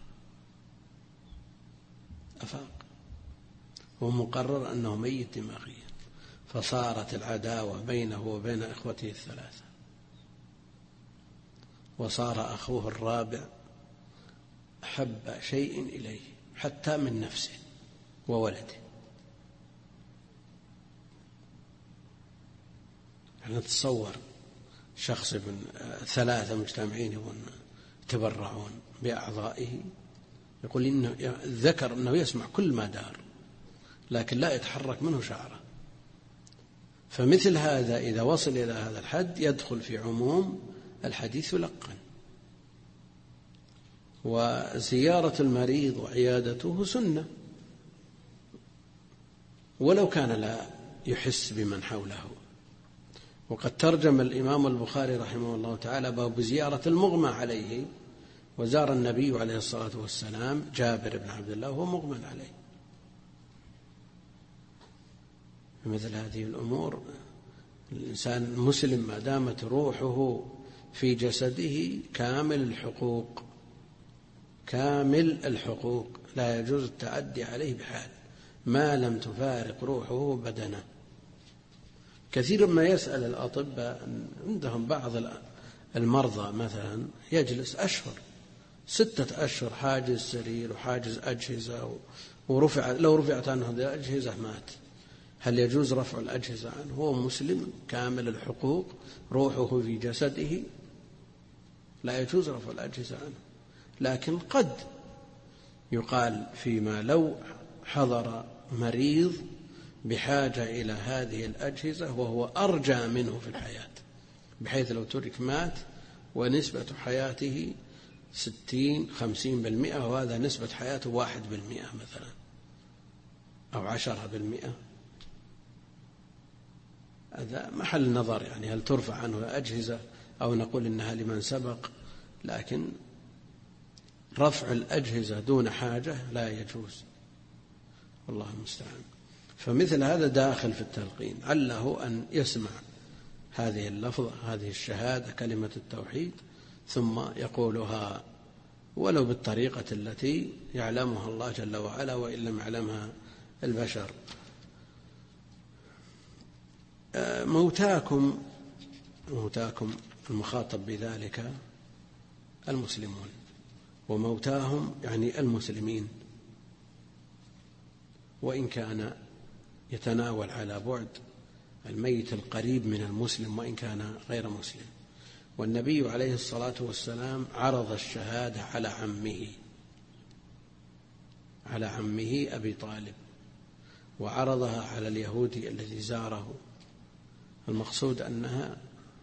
أفاق ومقرر أنه ميت دماغيا، فصارت العداوة بينه وبين إخوته الثلاثة، وصار أخوه الرابع أحب شيء إليه حتى من نفسه وولده. نتصور شخص من ثلاثة مجتمعين يتبرعون بأعضائه، يقول إنه ذكر أنه يسمع كل ما دار، لكن لا يتحرك منه شعره. فمثل هذا إذا وصل إلى هذا الحد يدخل في عموم الحديث يلقن. وزيارة المريض وعيادته سنة، ولو كان لا يحس بمن حوله. وقد ترجم الإمام البخاري رحمه الله تعالى باب زيارة المغمى عليه، وزار النبي عليه الصلاة والسلام جابر بن عبد الله وهو مغمى عليه. مثل هذه الأمور الإنسان المسلم ما دامت روحه في جسده كامل الحقوق، كامل الحقوق لا يجوز التعدي عليه بحال ما لم تفارق روحه بدنه. كثير ما يسأل الأطباء، عندهم بعض المرضى مثلا يجلس أشهر، ستة أشهر حاجز سرير وحاجز أجهزة، ورفع لو رفعت عنه الأجهزة مات. هل يجوز رفع الأجهزة عنه؟ هو مسلم كامل الحقوق، روحه في جسده، لا يجوز رفع الأجهزة عنه. لكن قد يقال فيما لو حضر مريض بحاجة إلى هذه الأجهزة وهو أرجى منه في الحياة، بحيث لو ترك مات ونسبة حياته ستين خمسين بالمئة، وهذا نسبة حياته واحد بالمئة مثلا أو عشرة بالمئة، هذا محل نظر. يعني هل ترفع عنه الأجهزة أو نقول إنها لمن سبق؟ لكن رفع الأجهزة دون حاجة لا يجوز، والله المستعان. فمثل هذا داخل في التلقين، عله أن يسمع هذه اللفظة، هذه الشهادة، كلمة التوحيد، ثم يقولها ولو بالطريقة التي يعلمها الله جل وعلا وإن لم يعلمها البشر. موتاكم موتاكم المخاطب بذلك المسلمون، وموتاهم يعني المسلمين، وإن كان يتناول على بعد الميت القريب من المسلم وإن كان غير مسلم. والنبي عليه الصلاة والسلام عرض الشهادة على عمه على عمه أبي طالب، وعرضها على اليهودي الذي زاره. المقصود أنها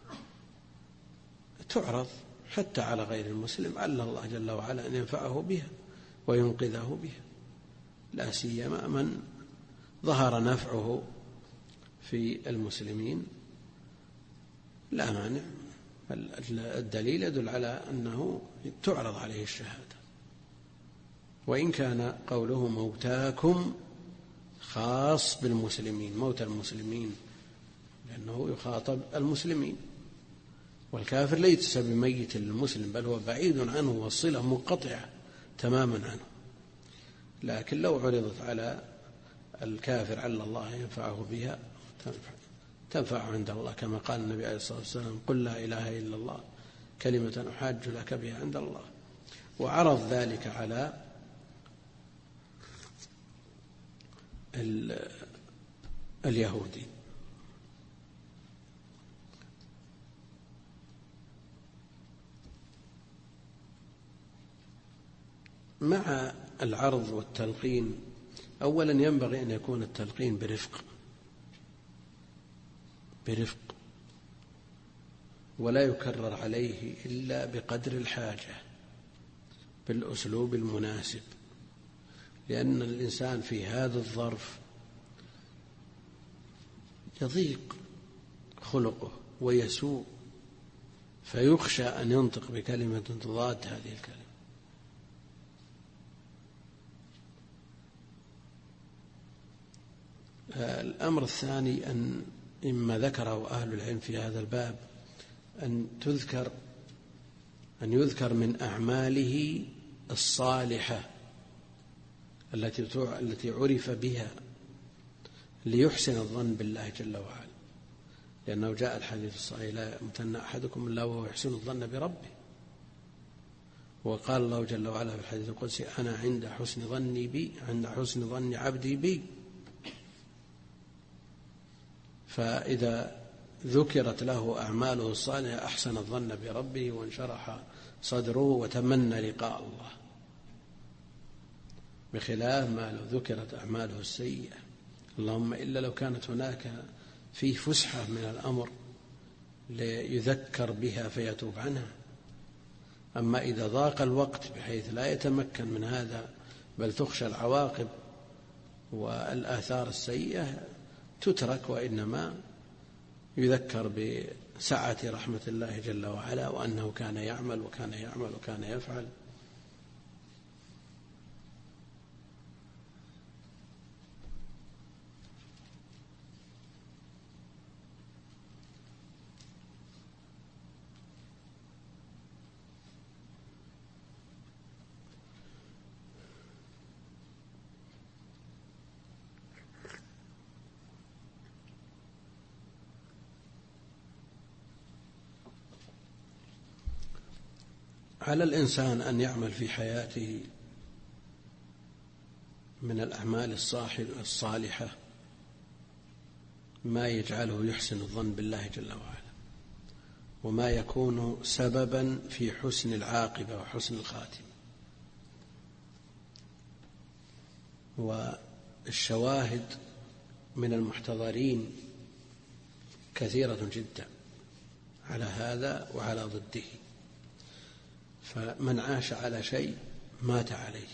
تعرض حتى على غير المسلم، عل الله جل وعلا أن ينفعه بها وينقذه بها، لا سيما من ظهر نفعه في المسلمين، لا مانع. الدليل يدل على أنه تعرض عليه الشهادة. وإن كان قوله موتاكم خاص بالمسلمين، موت المسلمين، لأنه يخاطب المسلمين، والكافر ليس بميت للمسلم، بل هو بعيد عنه والصلة منقطعة تماما عنه. لكن لو عرضت على الكافر عل الله ينفعه بها تنفع, تنفع عند الله، كما قال النبي عليه الصلاة والسلام: قل لا إله إلا الله كلمة أحاج لك بها عند الله. وعرض ذلك على اليهودي. مع العرض والتلقين، أولا ينبغي أن يكون التلقين برفق برفق ولا يكرر عليه إلا بقدر الحاجة بالأسلوب المناسب، لأن الإنسان في هذا الظرف يضيق خلقه ويسوء، فيخشى أن ينطق بكلمة تضاد هذه الكلمة. الأمر الثاني أن إما ذكره أهل العلم في هذا الباب أن تذكر أن يذكر من أعماله الصالحة التي التي عرف بها ليحسن الظن بالله جل وعلا، لأنه جاء الحديث الصحيح: لا يموتن أحدكم إلا وهو يحسن الظن بربه. وقال الله جل وعلا في الحديث القدسي: أنا عند حسن ظني بي عند حسن ظن عبدي بي. فإذا ذكرت له أعماله الصالحة أحسن الظن بربه وانشرح صدره وتمنى لقاء الله، بخلاف ما لو ذكرت أعماله السيئة، اللهم إلا لو كانت هناك فيه فسحة من الأمر ليذكر بها فيتوب عنها. أما إذا ضاق الوقت بحيث لا يتمكن من هذا، بل تخشى العواقب والآثار السيئة، تترك، وإنما يذكر بسعة رحمة الله جل وعلا، وأنه كان يعمل وكان يعمل وكان يفعل. على الإنسان أن يعمل في حياته من الأعمال الصالحة ما يجعله يحسن الظن بالله جل وعلا، وما يكون سببا في حسن العاقبة وحسن الخاتمة. والشواهد من المحتضرين كثيرة جدا على هذا وعلى ضده، فمن عاش على شيء مات عليه.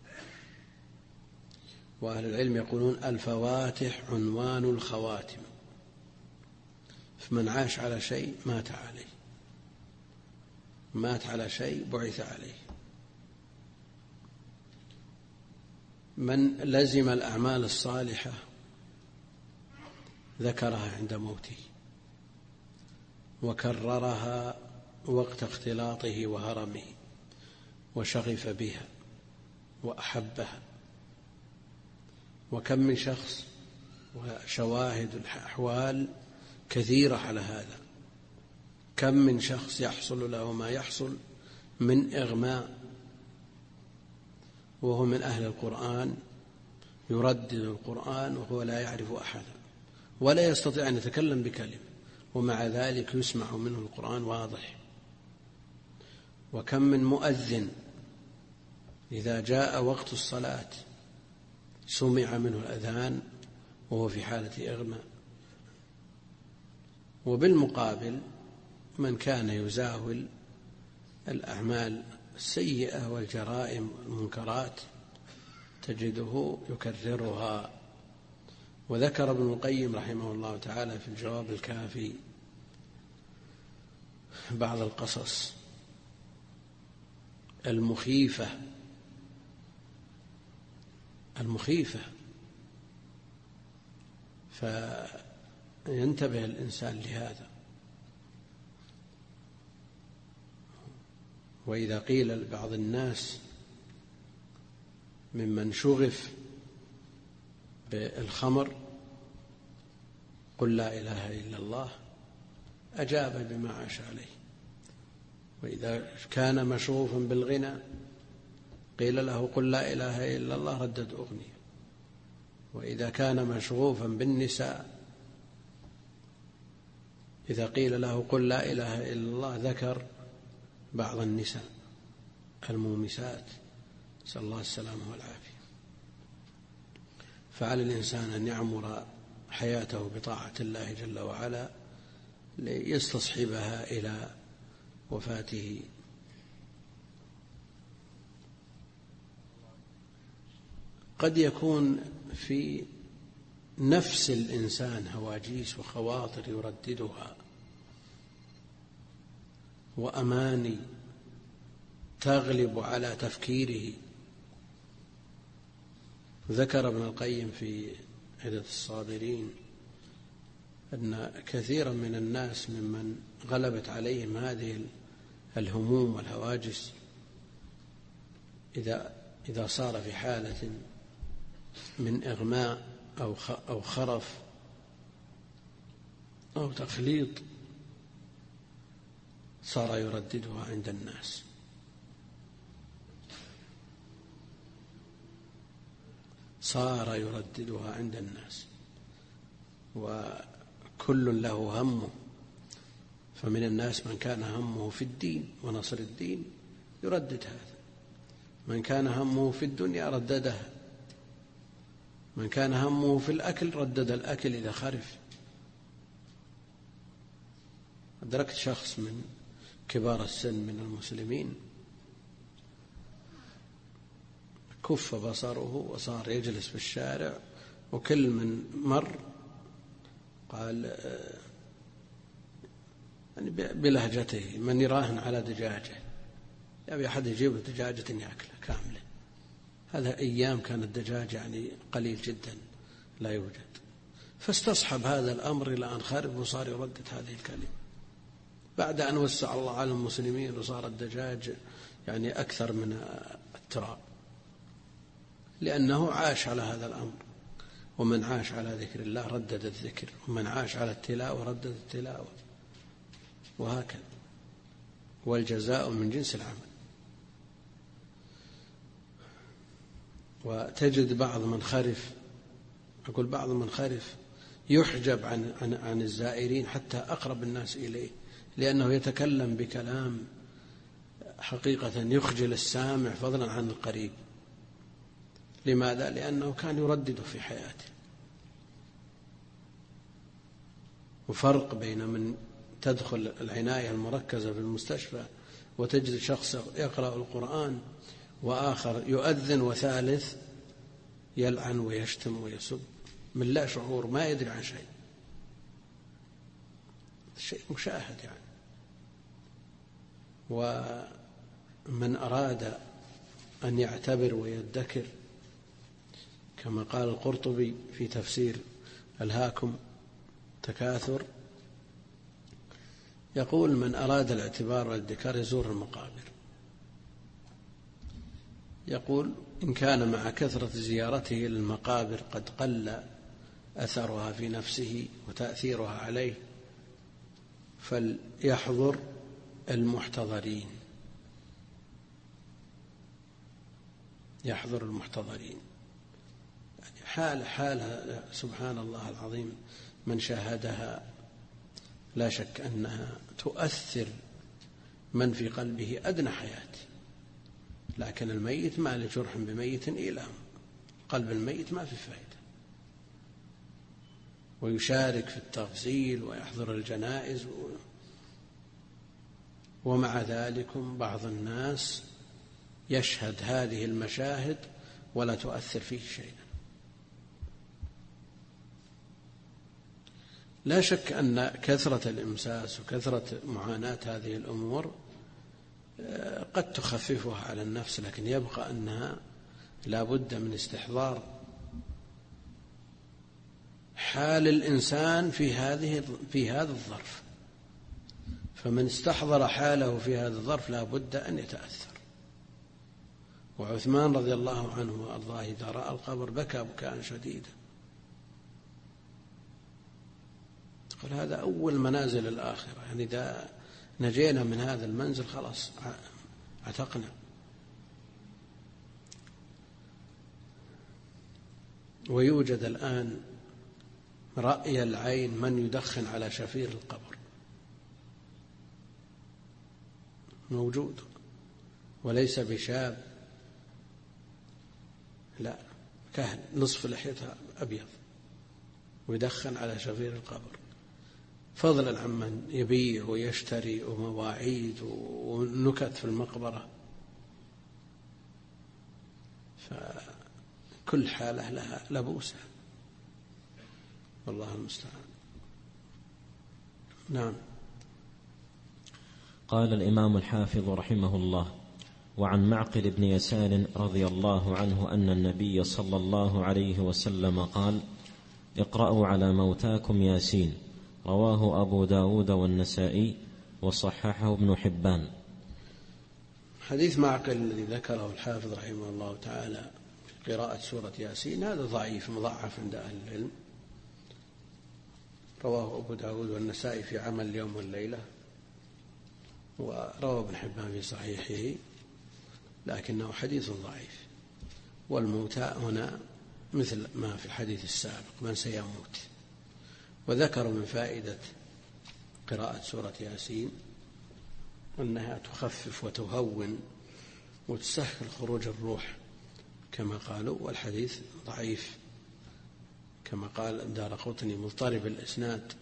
وأهل العلم يقولون الفواتح عنوان الخواتم، فمن عاش على شيء مات عليه، مات على شيء بعث عليه. من لزم الأعمال الصالحة ذكرها عند موته وكررها وقت اختلاطه وهرمه وشغف بها وأحبها. وكم من شخص، وشواهد الأحوال كثيرة على هذا، كم من شخص يحصل له ما يحصل من إغماء وهو من أهل القرآن، يردد القرآن وهو لا يعرف أحدا ولا يستطيع أن يتكلم بكلمة، ومع ذلك يسمع منه القرآن واضح. وكم من مؤذن إذا جاء وقت الصلاة سمع منه الأذان وهو في حالة إغماء. وبالمقابل من كان يزاول الأعمال السيئة والجرائم والمنكرات تجده يكررها. وذكر ابن القيم رحمه الله تعالى في الجواب الكافي بعض القصص المخيفة المخيفة فينتبه الإنسان لهذا. وإذا قيل لبعض الناس ممن شغف بالخمر قل لا إله إلا الله أجاب بما عاش عليه. وإذا كان مشغوفا بالغنى قيل له قل لا إله إلا الله ردد أغنية. وإذا كان مشغوفا بالنساء إذا قيل له قل لا إله إلا الله ذكر بعض النساء المومسات، نسأل الله السلامة والعافية. فعلى الإنسان أن يعمر حياته بطاعة الله جل وعلا ليستصحبها إلى وفاته. قد يكون في نفس الإنسان هواجيس وخواطر يرددها وأماني تغلب على تفكيره. ذكر ابن القيم في عدة الصابرين أن كثيرا من الناس ممن غلبت عليهم هذه الهموم والهواجس إذا إذا صار في حالة من إغماء أو خرف أو تخليط صار يرددها عند الناس. صار يرددها عند الناس وكل له همه. فمن الناس من كان همه في الدين ونصر الدين يردد هذا، من كان همه في الدنيا رددها، من كان همه في الأكل ردد الأكل إذا خرف. أدركت شخص من كبار السن من المسلمين كف بصره وصار يجلس في الشارع، وكل من مر قال يعني بلهجته من يراهن على دجاجة، يبي أحد يجيب دجاجة يأكلها كاملة. هذا أيام كان الدجاج يعني قليل جدا لا يوجد، فاستصحب هذا الأمر إلى أن خرب وصار يردد هذه الكلمة بعد أن وسع الله على المسلمين وصار الدجاج يعني أكثر من التراب، لأنه عاش على هذا الأمر. ومن عاش على ذكر الله ردد الذكر، ومن عاش على التلاوة ردد التلاوة، وهكذا. والجزاء من جنس العمل. وتجد بعض من خرف، أقول بعض من خرف يحجب عن, عن, عن الزائرين حتى أقرب الناس إليه، لأنه يتكلم بكلام حقيقة يخجل السامع فضلا عن القريب. لماذا؟ لأنه كان يردد في حياته. وفرق بين من تدخل العناية المركزة في المستشفى وتجد شخص يقرأ القرآن، وآخر يؤذن، وثالث يلعن ويشتم ويسب من لا شعور، ما يدري عن شيء، شيء مشاهد يعني. ومن أراد أن يعتبر ويدكر كما قال القرطبي في تفسير ألهاكم تكاثر، يقول من أراد الاعتبار والذكر يزور المقابر. يقول إن كان مع كثرة زيارته للمقابر قد قل أثرها في نفسه وتأثيرها عليه فليحضر المحتضرين، يحضر المحتضرين. يعني حال حالها سبحان الله العظيم من شاهدها لا شك أنها تؤثر من في قلبه أدنى حياته. لكن الميت ما لجرح بميت إيلام، قلب الميت ما في فائدة. ويشارك في التغسيل ويحضر الجنائز، ومع ذلك بعض الناس يشهد هذه المشاهد ولا تؤثر فيه شيئا. لا شك أن كثرة الإمساس وكثرة معاناة هذه الأمور قد تخففها على النفس، لكن يبقى أنها لا بد من استحضار حال الإنسان في هذه في هذا الظرف. فمن استحضر حاله في هذا الظرف لا بد أن يتأثر. وعثمان رضي الله عنه وأرضاه إذا رأى القبر بكى بكاء شديدا. تقول هذا أول منازل الآخرة، يعني إذا نجينا من هذا المنزل خلاص عتقنا. ويوجد الآن رأي العين من يدخن على شفير القبر، موجود، وليس بشاب، لا، كهن نصف لحيته أبيض ويدخن على شفير القبر، فضلا عمن يبيع ويشتري ومواعيد ونكت في المقبرة. فكل حالة لها لبوسها، والله المستعان. نعم. قال الإمام الحافظ رحمه الله: وعن معقل بن يسار رضي الله عنه أن النبي صلى الله عليه وسلم قال: اقرأوا على موتاكم ياسين. رواه أبو داود والنسائي وصححه ابن حبان. حديث معقل الذي ذكره الحافظ رحمه الله تعالى في قراءة سورة ياسين هذا ضعيف مضاعف عند أهل العلم. رواه أبو داود والنسائي في عمل اليوم والليلة، ورواه ابن حبان في صحيحه، لكنه حديث ضعيف. والموتى هنا مثل ما في الحديث السابق من سيموت. وذكروا من فائدة قراءة سورة ياسين أنها تخفف وتهون وتسهل خروج الروح كما قالوا، والحديث ضعيف كما قال الدارقطني مضطرب الإسناد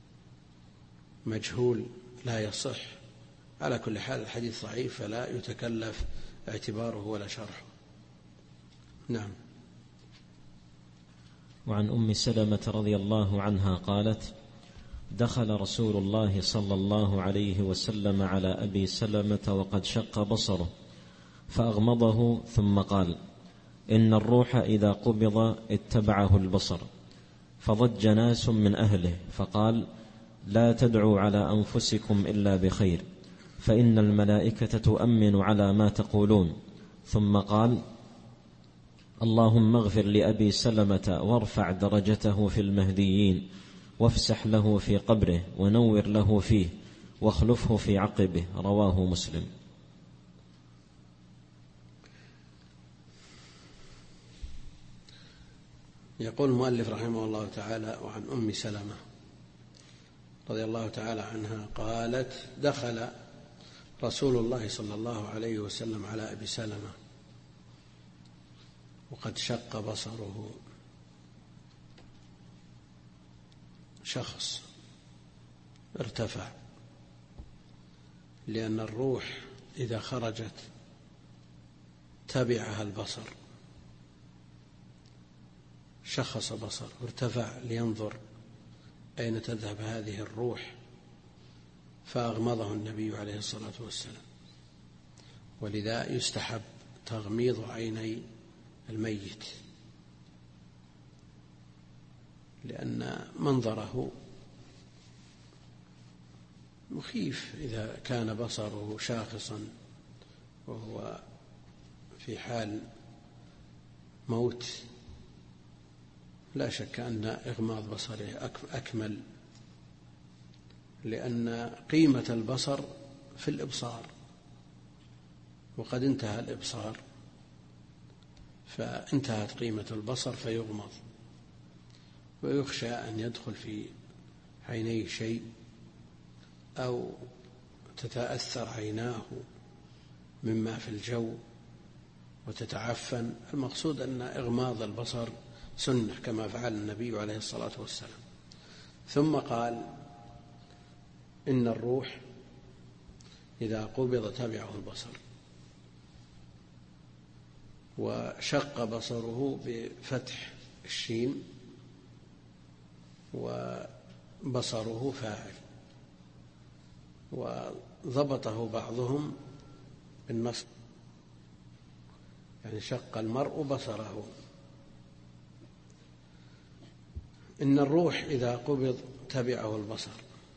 مجهول لا يصح. على كل حال الحديث ضعيف فلا يتكلف اعتباره ولا شرحه. نعم. وعن أم سلمة رضي الله عنها قالت: دخل رسول الله صلى الله عليه وسلم على أبي سلمة وقد شق بصره فأغمضه ثم قال: إن الروح إذا قبض اتبعه البصر. فضج ناس من أهله فقال: لا تدعوا على أنفسكم إلا بخير، فإن الملائكة تؤمن على ما تقولون. ثم قال: اللهم اغفر لأبي سلمة وارفع درجته في المهديين، وافسح له في قبره ونور له فيه واخلفه في عقبه. رواه مسلم. يقول المؤلف رحمه الله تعالى: وعن أم سلمة رضي الله تعالى عنها قالت: دخل رسول الله صلى الله عليه وسلم على أبي سلمة وقد شق بصره. شخص ارتفع، لأن الروح إذا خرجت تبعها البصر. شخص بصر وارتفع لينظر أين تذهب هذه الروح، فأغمضه النبي عليه الصلاة والسلام. ولذا يستحب تغميض عيني الميت، لأن منظره مخيف إذا كان بصره شاخصا وهو في حال موت. لا شك أن إغماض بصره أكمل، لأن قيمة البصر في الإبصار، وقد انتهى الإبصار فانتهت قيمة البصر فيغمض، ويخشى أن يدخل في عينيه شيء أو تتأثر عيناه مما في الجو وتتعفن. المقصود أن إغماض البصر سنة كما فعل النبي عليه الصلاة والسلام. ثم قال: إن الروح إذا قبض تبعه البصر. وشق بصره بفتح الشين، وبصره فاعل، وضبطه بعضهم بالنصب، يعني شق المرء بصره. إن الروح إذا قبض تبعه البصر.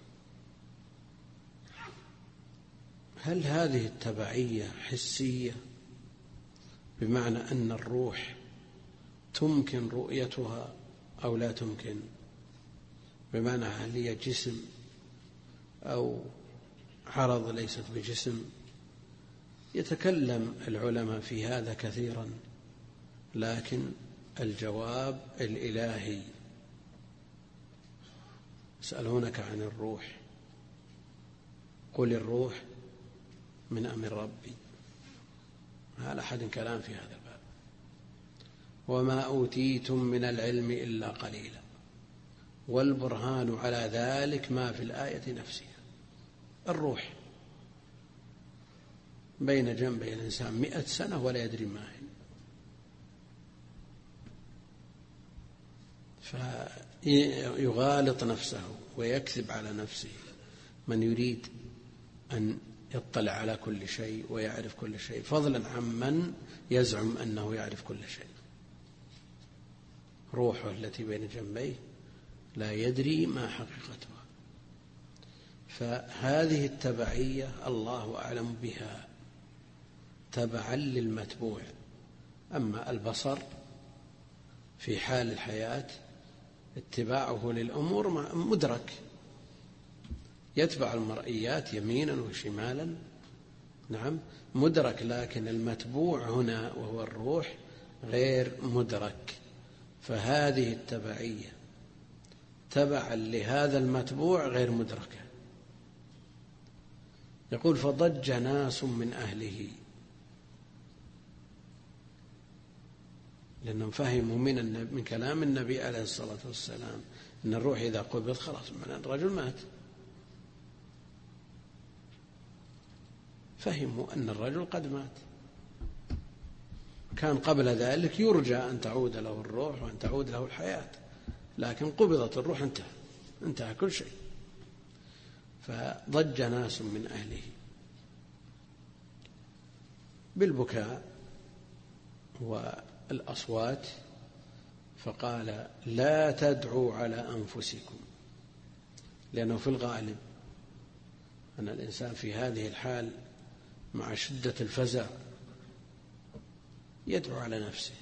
هل هذه التبعية حسية بمعنى أن الروح تمكن رؤيتها أو لا تمكن؟ بمعنى هل هي جسم أو عرض ليست بجسم؟ يتكلم العلماء في هذا كثيرا، لكن الجواب الإلهي. يسألونك عن الروح قل الروح من أمر ربي. ما لأحد كلام في هذا الباب. وما أوتيتم من العلم إلا قليلا، والبرهان على ذلك ما في الآية نفسها. الروح بين جنبي الإنسان مئة سنة ولا يدري ما هي، فيغالط نفسه ويكذب على نفسه من يريد أن يطلع على كل شيء ويعرف كل شيء، فضلا عمن يزعم أنه يعرف كل شيء. روحه التي بين جنبيه لا يدري ما حقيقتها. فهذه التبعية الله أعلم بها، تبعا للمتبوع. أما البصر في حال الحياة اتباعه للأمور مدرك، يتبع المرئيات يمينا وشمالا، نعم مدرك، لكن المتبوع هنا وهو الروح غير مدرك. فهذه التبعية تبعا لهذا المتبوع غير مدركة. يقول: فضج ناس من أهله، لأنهم فهموا من, من كلام النبي عليه الصلاة والسلام أن الروح إذا قبض خلاص من الرجل مات. فهموا أن الرجل قد مات. كان قبل ذلك يرجى أن تعود له الروح وأن تعود له الحياة، لكن قبضت الروح انتهى انتهى كل شيء. فضج ناس من أهله بالبكاء والأصوات، فقال: لا تدعوا على أنفسكم. لأنه في الغالب أن الإنسان في هذه الحال مع شدة الفزع يدعو على نفسه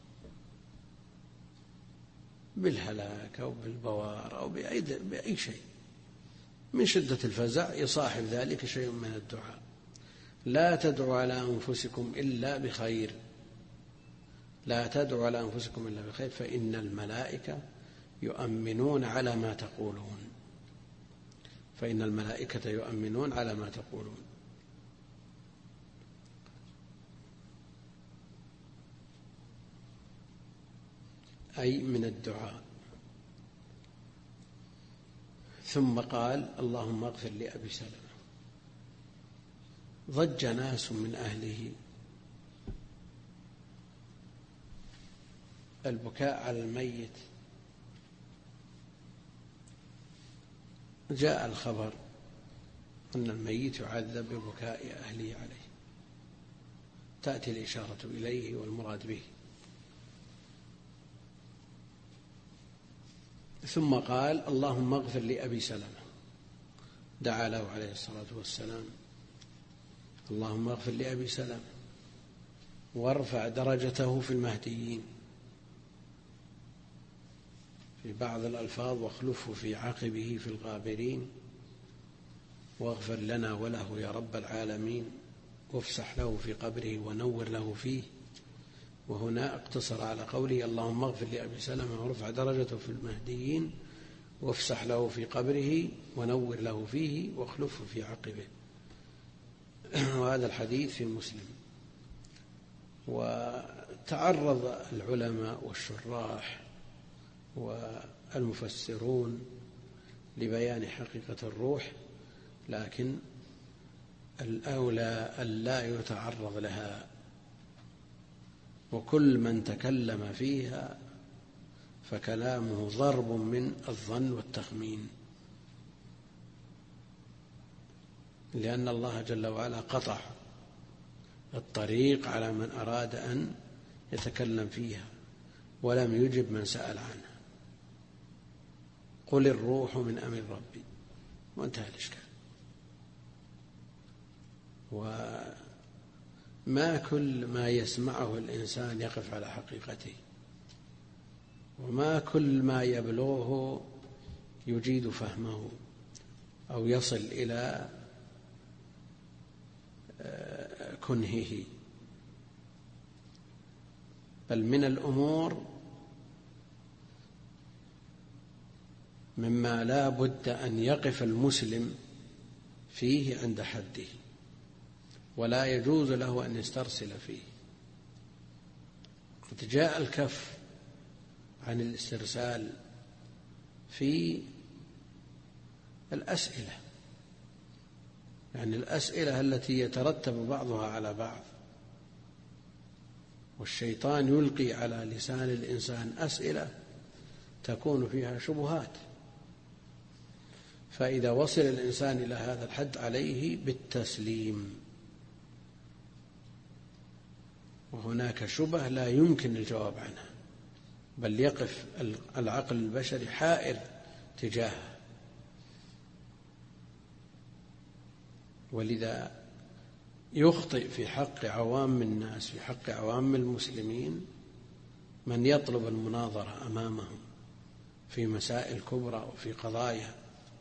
بالهلاك أو بالبوار أو بأي, بأي شيء. من شدة الفزع يصاحب ذلك شيء من الدعاء. لا تدعوا على أنفسكم إلا بخير لا تدعوا على أنفسكم إلا بخير فإن الملائكة يؤمنون على ما تقولون فإن الملائكة يؤمنون على ما تقولون. أي من الدعاء. ثم قال اللهم اغفر لأبي سلمة. ضج ناس من أهله البكاء على الميت. جاء الخبر أن الميت يعذب ببكاء أهله عليه، تأتي الإشارة إليه والمراد به. ثم قال اللهم اغفر لأبي سلمة، دعا له عليه الصلاة والسلام اللهم اغفر لأبي سلمة وارفع درجته في المهديين، في بعض الألفاظ واخلفه في عقبه في الغابرين، واغفر لنا وله يا رب العالمين، وافسح له في قبره ونور له فيه. وهنا اقتصر على قوله اللهم اغفر لأبي سلمة وارفع درجته في المهديين وافسح له في قبره ونور له فيه واخلفه في عقبه. وهذا الحديث في مسلم. وتعرض العلماء والشراح والمفسرون لبيان حقيقة الروح، لكن الأولى ألا يتعرض لها، وكل من تكلم فيها فكلامه ضرب من الظن والتخمين، لأن الله جل وعلا قطع الطريق على من أراد أن يتكلم فيها ولم يجب من سأل عنها. قل الروح من أمر ربي، وانتهى الإشكال. وما كل ما يسمعه الإنسان يقف على حقيقته، وما كل ما يبلغه يجيد فهمه أو يصل إلى كنهه، بل من الأمور مما لا بد أن يقف المسلم فيه عند حده، ولا يجوز له أن يسترسل فيه. قد جاء الكف عن الاسترسال في الأسئلة، يعني الأسئلة التي يترتب بعضها على بعض، والشيطان يلقي على لسان الإنسان أسئلة تكون فيها شبهات، فإذا وصل الإنسان إلى هذا الحد عليه بالتسليم. وهناك شبهة لا يمكن الجواب عنها، بل يقف العقل البشري حائر تجاهها. ولذا يخطئ في حق عوام الناس، في حق عوام المسلمين، من يطلب المناظرة أمامهم في مسائل كبرى وفي قضايا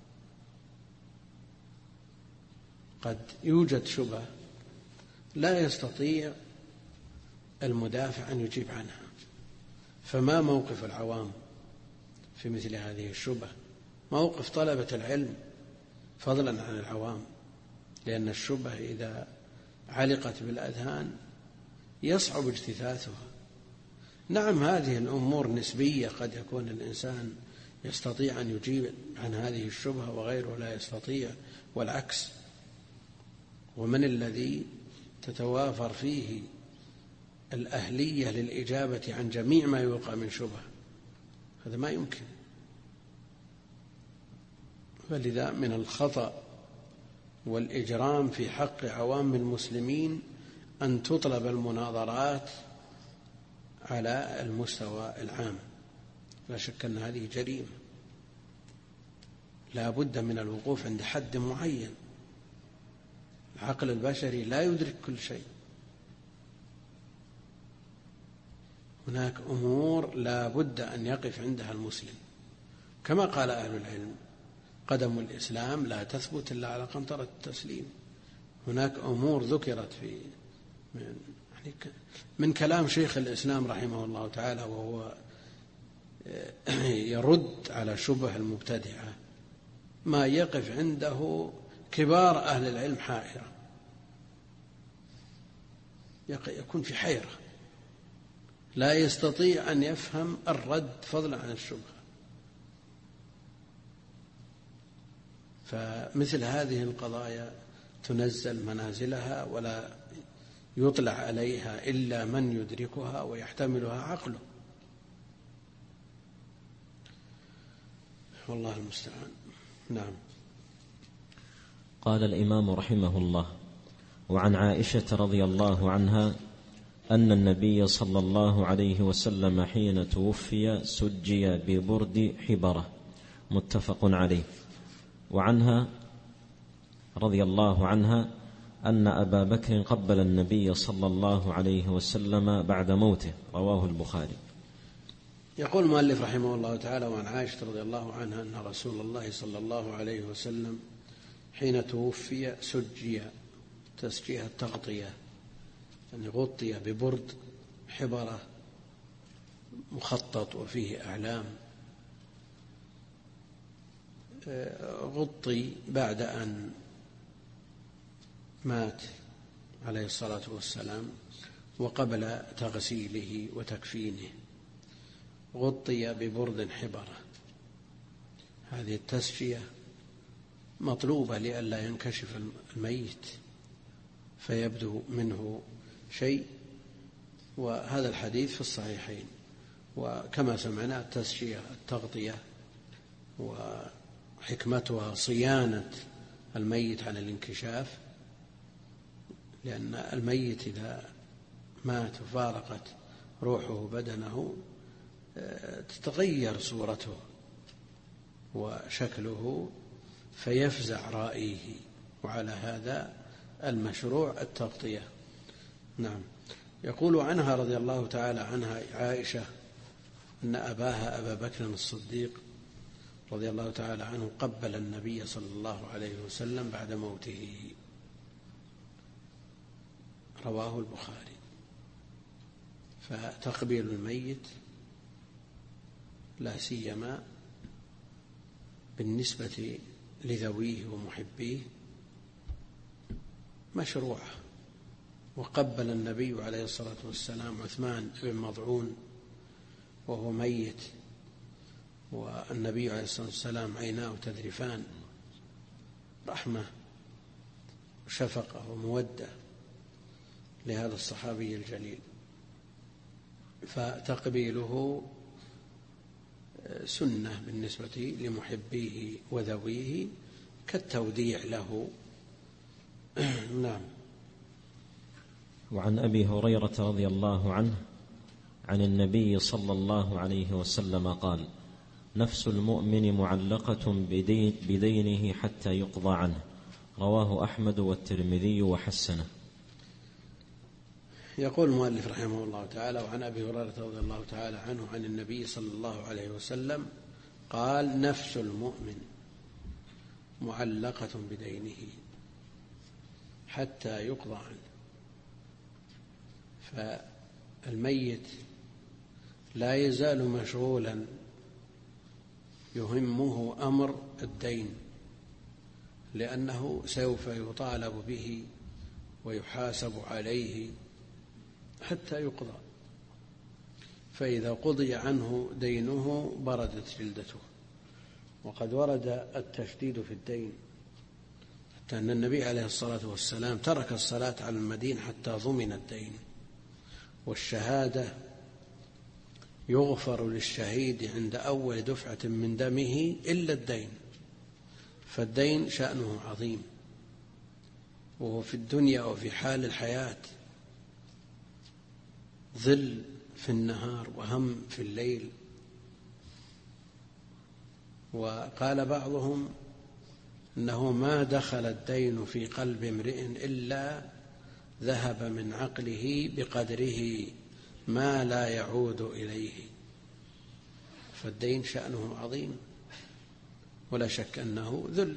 قد يوجد شبهة لا يستطيع المدافع أن يجيب عنها. فما موقف العوام في مثل هذه الشبهة؟ موقف طلبة العلم فضلا عن العوام، لأن الشبهة إذا علقت بالأذهان يصعب اجتثاثها. نعم هذه الأمور نسبية، قد يكون الإنسان يستطيع أن يجيب عن هذه الشبهة وغيره لا يستطيع، والعكس. ومن الذي تتوافر فيه الأهلية للإجابة عن جميع ما يوقع من شبهة؟ هذا ما يمكن. فلذا من الخطأ والإجرام في حق عوام المسلمين أن تطلب المناظرات على المستوى العام. لا شك أن هذه جريمة، لا بد من الوقوف عند حد معين. العقل البشري لا يدرك كل شيء. هناك أمور لا بد أن يقف عندها المسلم، كما قال أهل العلم قدم الإسلام لا تثبت إلا على قنطرة التسليم. هناك أمور ذكرت في من يعني من كلام شيخ الإسلام رحمه الله تعالى وهو يرد على شبه المبتدعة ما يقف عنده كبار أهل العلم حائرة، يكون في حيرة لا يستطيع أن يفهم الرد فضلا عن الشبهة. فمثل هذه القضايا تنزل منازلها ولا يطلع عليها إلا من يدركها ويحتملها عقله، والله المستعان. نعم. قال الإمام رحمه الله: وعن عائشة رضي الله عنها أن النبي صلى الله عليه وسلم حين توفي سجي ببرد حبرة، متفق عليه. وعنها رضي الله عنها أن أبا بكر قبل النبي صلى الله عليه وسلم بعد موته، رواه البخاري. يقول المؤلف رحمه الله تعالى: وعن عائشة رضي الله عنها أن رسول الله صلى الله عليه وسلم حين توفي سجي، تسجيه التغطية، يعني غطي ببرد حبرة مخطط وفيه أعلام، غطي بعد أن مات عليه الصلاة والسلام وقبل تغسيله وتكفينه، غطي ببرد حبرة. هذه التسجية مطلوبة لئلا ينكشف الميت فيبدو منه شيء، وهذا الحديث في الصحيحين. وكما سمعنا التسجية التغطية وحكمتها صيانة الميت عن الانكشاف، لأن الميت إذا مات وفارقت روحه بدنه تتغير صورته وشكله فيفزع رائيه، وعلى هذا المشروع التغطية. نعم. يقول عنها رضي الله تعالى عنها عائشة أن أباها أبا بكر الصديق رضي الله تعالى عنه قبل النبي صلى الله عليه وسلم بعد موته، رواه البخاري. فتقبيل الميت لا سيما بالنسبة لذويه ومحبيه مشروع. وقبل النبي عليه الصلاة والسلام عثمان بن مضعون وهو ميت، والنبي عليه الصلاة والسلام عيناه تذرفان رحمة وشفقة ومودة لهذا الصحابي الجليل، فتقبيله سنة بالنسبة لمحبيه وذويه كالتوديع له. نعم. وعن أبي هريرة رضي الله عنه عن النبي صلى الله عليه وسلم قال: نفس المؤمن معلقة بدين بدينه حتى يقضى عنه، رواه أحمد والترمذي وحسنه. يقول المؤلف رحمه الله تعالى: وعن أبي هريرة رضي الله تعالى عنه عن النبي صلى الله عليه وسلم قال: نفس المؤمن معلقة بدينه حتى يقضى عنه. فالميت لا يزال مشغولا يهمه أمر الدين، لأنه سوف يطالب به ويحاسب عليه حتى يقضى. فإذا قضي عنه دينه بردت جلدته. وقد ورد التشديد في الدين حتى أن النبي عليه الصلاة والسلام ترك الصلاة على المدين حتى ضمن الدين. والشهادة يغفر للشهيد عند أول دفعة من دمه إلا الدين، فالدين شأنه عظيم، وهو في الدنيا وفي حال الحياة ظل في النهار وهم في الليل. وقال بعضهم إنه ما دخل الدين في قلب امرئ إلا ذهب من عقله بقدره ما لا يعود إليه. فالدين شأنه عظيم ولا شك أنه ذل.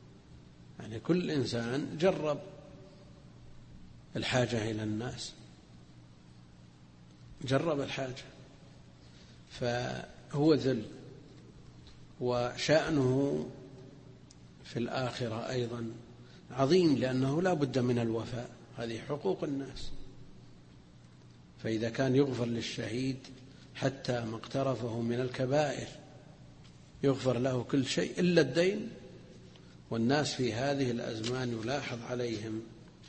يعني كل إنسان جرب الحاجة إلى الناس جرب الحاجة، فهو ذل. وشأنه في الآخرة أيضا عظيم، لأنه لا بد من الوفاء، هذه حقوق الناس. فإذا كان يغفر للشهيد حتى ما اقترفه من الكبائر، يغفر له كل شيء إلا الدين، والناس في هذه الأزمان يلاحظ عليهم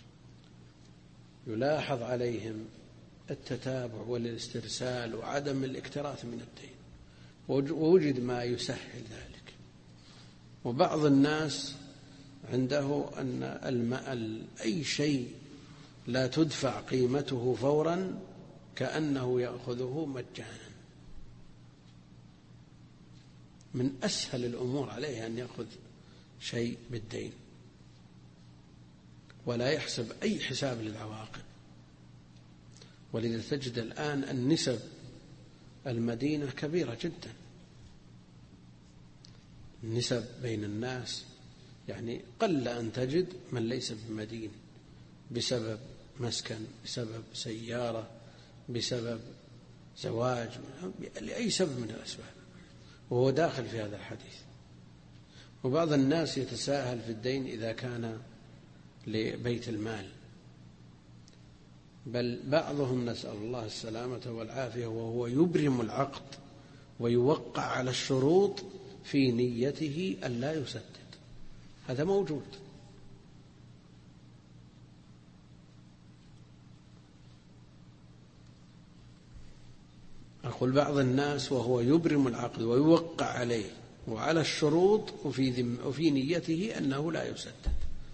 يلاحظ عليهم التتابع والاسترسال وعدم الاكتراث من الدين، ووجد ما يسهل ذلك. وبعض الناس عنده أن المال أي شيء لا تدفع قيمته فورا كأنه يأخذه مجانا. من أسهل الأمور عليه أن يأخذ شيء بالدين ولا يحسب أي حساب للعواقب. ولذا تجد الآن النسب المدينة كبيرة جدا، النسب بين الناس، يعني قل أن تجد من ليس بمدين بسبب مسكن، بسبب سيارة، بسبب زواج، لأي سبب من الأسباب، وهو داخل في هذا الحديث. وبعض الناس يتساهل في الدين إذا كان لبيت المال، بل بعضهم نسأل الله السلامة والعافية وهو يبرم العقد ويوقع على الشروط في نيته أن لا يسدد، هذا موجود. أقول بعض الناس وهو يبرم العقد ويوقع عليه وعلى الشروط وفي, وفي نيته أنه لا يسدد.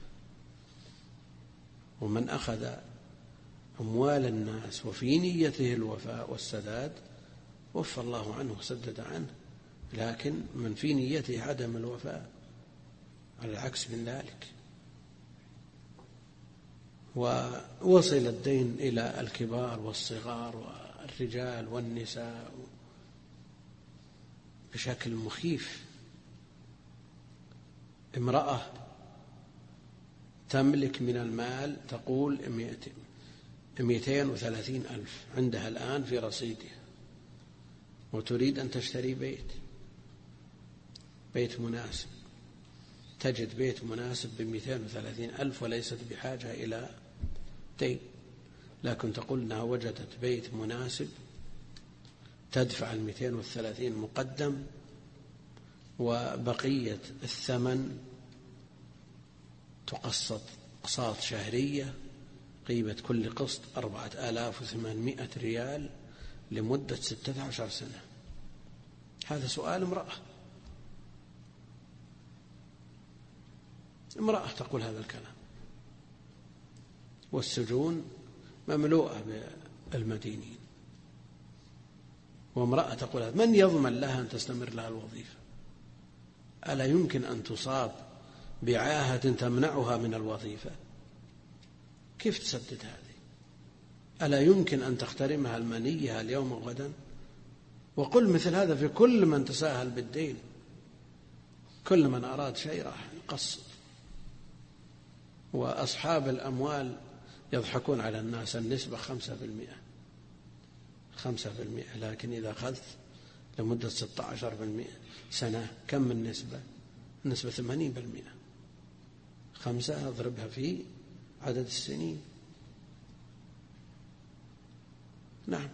ومن أخذ أموال الناس وفي نيته الوفاء والسداد وفى الله عنه وسدد عنه، لكن من في نيته عدم الوفاء على العكس من ذلك. ووصل الدين إلى الكبار والصغار والرجال والنساء بشكل مخيف. امرأة تملك من المال تقول مئتين وثلاثين ألف عندها الآن في رصيدها، وتريد أن تشتري بيت بيت مناسب، تجد بيت مناسب بمئتين وثلاثين ألف وليست بحاجة إلى دين، لكن تقول أنها وجدت بيت مناسب تدفع المئتين والثلاثين مقدم وبقية الثمن تقسط أقساط شهرية، قيمة كل قسط أربعة آلاف وثمانمائة ريال لمدة ستة عشر سنة. هذا سؤال امرأة امرأة تقول هذا الكلام، والسجون مملوءة بالمدينين، وامرأة تقول هذا. من يضمن لها أن تستمر لها الوظيفة؟ ألا يمكن أن تصاب بعاهة تمنعها من الوظيفة؟ كيف تسدد هذه؟ ألا يمكن أن تخترمها المنية اليوم وغدا؟ وقل مثل هذا في كل من تساهل بالدين، كل من أراد شيء راح يقصر. وأصحاب الأموال يضحكون على الناس، النسبة خمسة بالمئة خمسة بالمئة، لكن إذا أخذت لمدة ستة عشر بالمئة سنة كم النسبة؟ النسبة ثمانين بالمئة. خمسة أضربها في عدد السنين. نعم،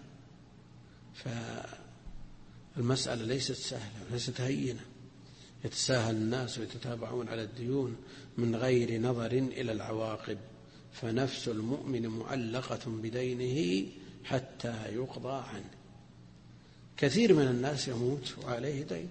فالمسألة ليست سهلة ليست هينة. يتساهل الناس ويتتابعون على الديون من غير نظر إلى العواقب، فنفس المؤمن معلقة بدينه حتى يقضى عنه. كثير من الناس يموت وعليه دين،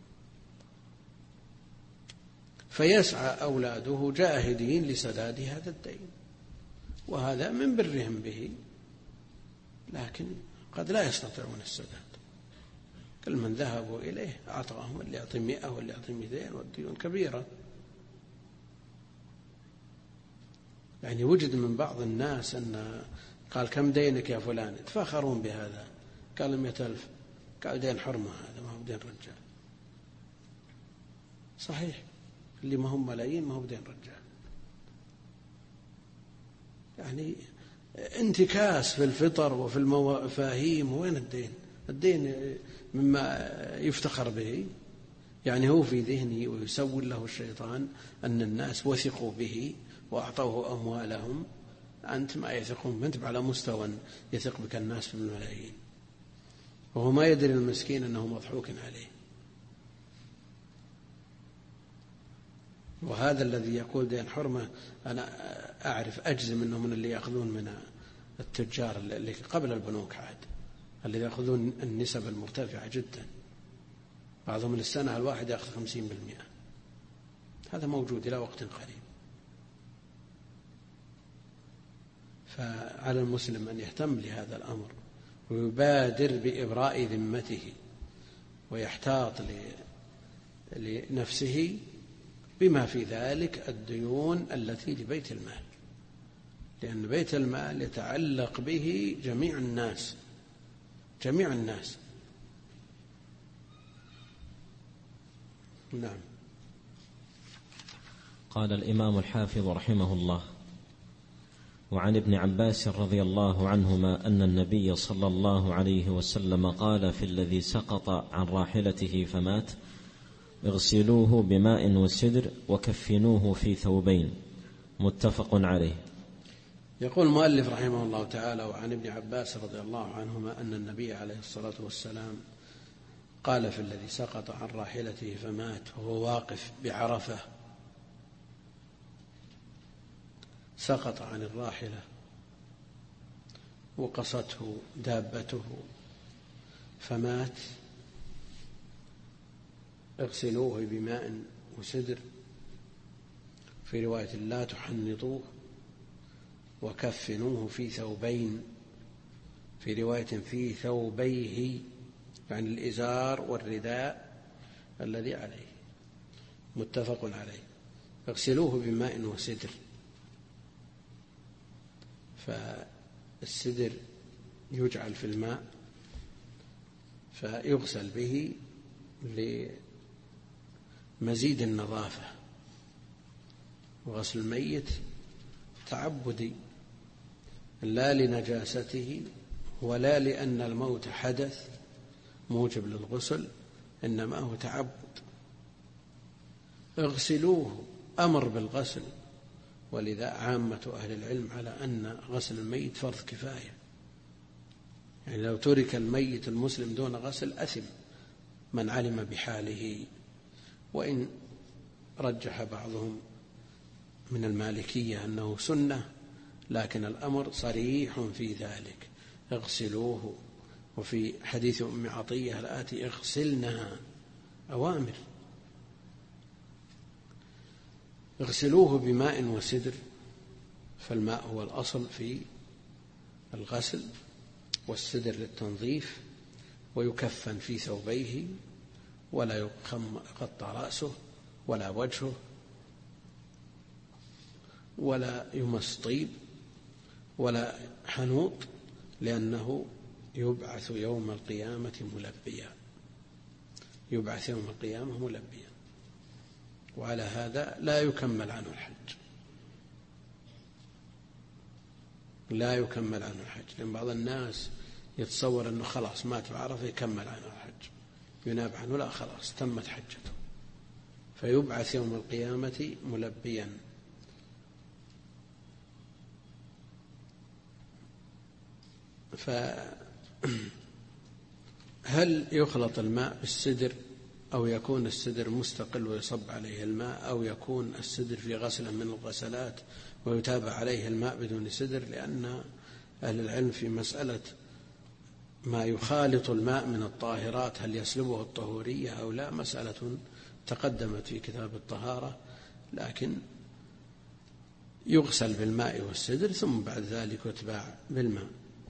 فيسعى أولاده جاهدين لسداد هذا الدين، وهذا من برهم به، لكن قد لا يستطيعون السداد. كل من ذهبوا إليه أعطاهم، اللي يعطي مئة واللي يعطي مئتين، والديون كبيرة. يعني وجد من بعض الناس أن قال كم دينك يا فلان، يتفاخرون بهذا، قال مئة ألف، قال دين حرمة، هذا ما هو دين رجال. صحيح، اللي ما هم ملايين ما هو دين رجال. يعني انتكاس في الفطر وفي المفاهيم. وين الدين؟ الدين مما يفتخر به، يعني هو في ذهنه ويسول له الشيطان أن الناس وثقوا به وأعطوه أموالهم، أنت ما يثقون، أنت على مستوى يثق بك الناس بالملايين، وهو ما يدري المسكين أنه مضحوك عليه. وهذا الذي يقول دين حرمة أنا أعرف أجزم أنه من اللي يأخذون من التجار اللي قبل البنوك عاد، اللي يأخذون النسب المرتفعة جدا، بعضهم للسنة الواحد يأخذ خمسين بالمئة. هذا موجود إلى وقت قريب. فعلى المسلم أن يهتم لهذا الأمر ويبادر بإبراء ذمته ويحتاط لنفسه بما في ذلك الديون التي لبيت المال، لأن بيت المال يتعلق به جميع الناس جميع الناس. نعم. قال الإمام الحافظ رحمه الله: وعن ابن عباس رضي الله عنهما أن النبي صلى الله عليه وسلم قال في الذي سقط عن راحلته فمات: اغسلوه بماء وسدر وكفنوه في ثوبين. متفق عليه. يقول المؤلف رحمه الله تعالى: وعن ابن عباس رضي الله عنهما أن النبي عليه الصلاة والسلام قال في الذي سقط عن راحلته فمات وهو واقف بعرفة، سقط عن الراحلة وقصته دابته فمات، اغسلوه بماء وسدر، في رواية لا تحنطوه، وكفنوه في ثوبين، في رواية في ثوبيه، يعني الإزار والرداء الذي عليه. متفق عليه. اغسلوه بماء وسدر، فالسدر يجعل في الماء فيغسل به لمزيد النظافة، وغسل الميت تعبدي لا لنجاسته ولا لأن الموت حدث موجب للغسل، إنما هو تعبد. اغسلوه أمر بالغسل، ولذا عامة أهل العلم على أن غسل الميت فرض كفاية، يعني لو ترك الميت المسلم دون غسل أثم من علم بحاله. وإن رجح بعضهم من المالكية أنه سنة، لكن الأمر صريح في ذلك: اغسلوه. وفي حديث أم عطية الآتي: اغسلنها، أوامر. اغسلوه بماء وسدر، فالماء هو الأصل في الغسل، والسدر للتنظيف، ويكفن في ثوبيه، ولا يقطع رأسه ولا وجهه، ولا يمس طيب ولا حنوط، لأنه يبعث يوم القيامة ملبيا، يبعث يوم القيامة ملبيا، وعلى هذا لا يكمل عنه الحج، لا يكمل عنه الحج. لأن بعض الناس يتصور أنه خلاص مات وعرف يكمل عنه الحج، يناب عنه، لا، خلاص تمت حجته، فيبعث يوم القيامة ملبيا. فهل يخلط الماء بالسدر، أو يكون السدر مستقل ويصب عليه الماء، أو يكون السدر في غسلة من الغسلات ويتابع عليه الماء بدون سدر؟ لأن أهل العلم في مسألة ما يخالط الماء من الطاهرات هل يسلبه الطهورية أو لا مسألة تقدمت في كتاب الطهارة، لكن يغسل بالماء والسدر ثم بعد ذلك يتباع بالماء.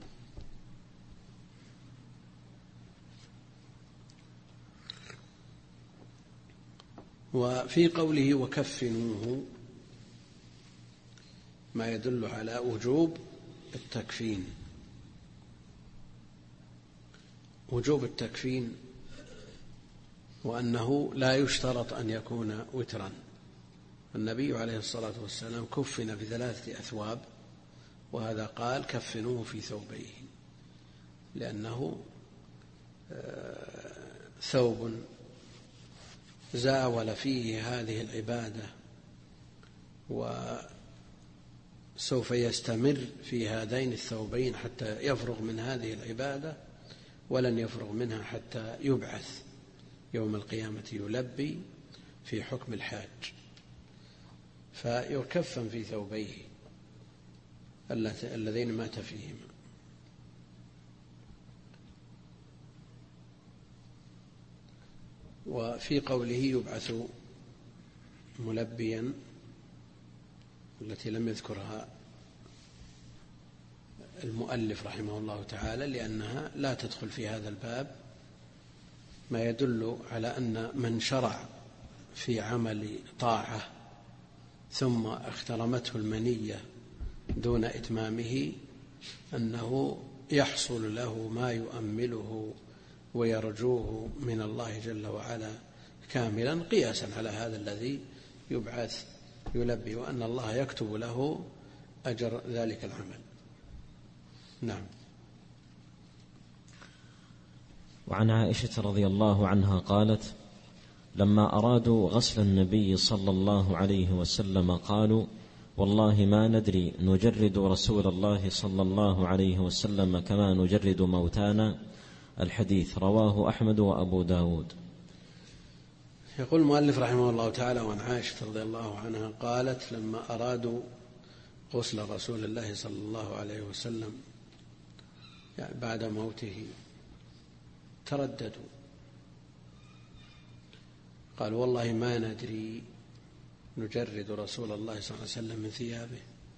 وفي قوله وكفنوه ما يدل على وجوب التكفين، وجوب التكفين، وأنه لا يشترط أن يكون وترا. النبي عليه الصلاة والسلام كفن بثلاثة أثواب، وهذا قال كفنوه في ثوبيه، لأنه ثوب زاول فيه هذه العبادة وسوف يستمر في هذين الثوبين حتى يفرغ من هذه العبادة، ولن يفرغ منها حتى يبعث يوم القيامة يلبي في حكم الحاج، فيكفن في ثوبيه اللذين مات فيهما. وفي قوله يبعث ملبيا التي لم يذكرها المؤلف رحمه الله تعالى لأنها لا تدخل في هذا الباب، ما يدل على أن من شرع في عمل طاعة ثم اخترمته المنية دون إتمامه أنه يحصل له ما يؤمله ويرجوه من الله جل وعلا كاملا، قياسا على هذا الذي يبعث يلبي، وأن الله يكتب له أجر ذلك العمل. نعم. وعن عائشة رضي الله عنها قالت: لما أرادوا غسل النبي صلى الله عليه وسلم قالوا: والله ما ندري نجرد رسول الله صلى الله عليه وسلم كما نجرد موتانا. الحديث رواه أحمد وأبو داود. يقول المؤلف رحمه الله تعالى: وعن عائشة رضي الله عنها قالت: لما أرادوا غسل رسول الله صلى الله عليه وسلم يعني بعد موته ترددوا، قالوا: والله ما ندري نجرد رسول الله صلى الله عليه وسلم من ثيابه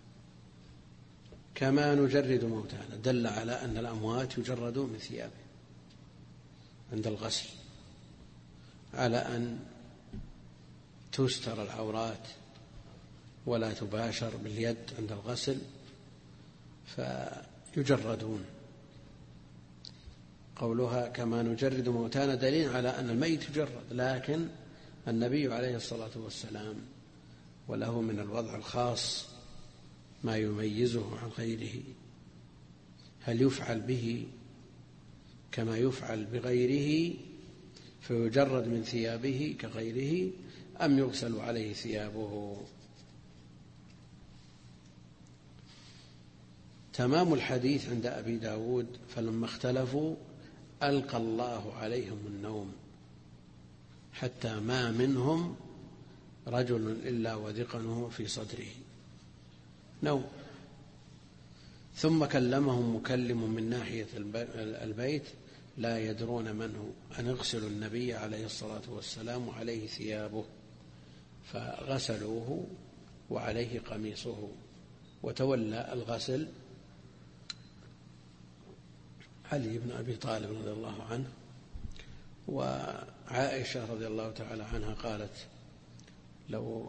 كما نجرد موتانا، دل على أن الأموات يجردون من ثيابه عند الغسل، على أن تستر العورات ولا تباشر باليد عند الغسل فيجردون. قولها كما نجرد موتانا دليل على أن الميت يجرد، لكن النبي عليه الصلاة والسلام وله من الوضع الخاص ما يميزه عن غيره، هل يفعل به كما يفعل بغيره فيجرد من ثيابه كغيره، أم يغسل عليه ثيابه؟ تمام الحديث عند أبي داود: فلما اختلفوا ألقى الله عليهم النوم حتى ما منهم رجل إلا وذقنه في صدره نوم، ثم كلمهم مكلم من ناحية البيت لا يدرون من هو أن اغسلوا النبي عليه الصلاة والسلام وعليه ثيابه، فغسلوه وعليه قميصه، وتولى الغسل علي بن أبي طالب رضي الله عنه. وعائشة رضي الله تعالى عنها قالت: لو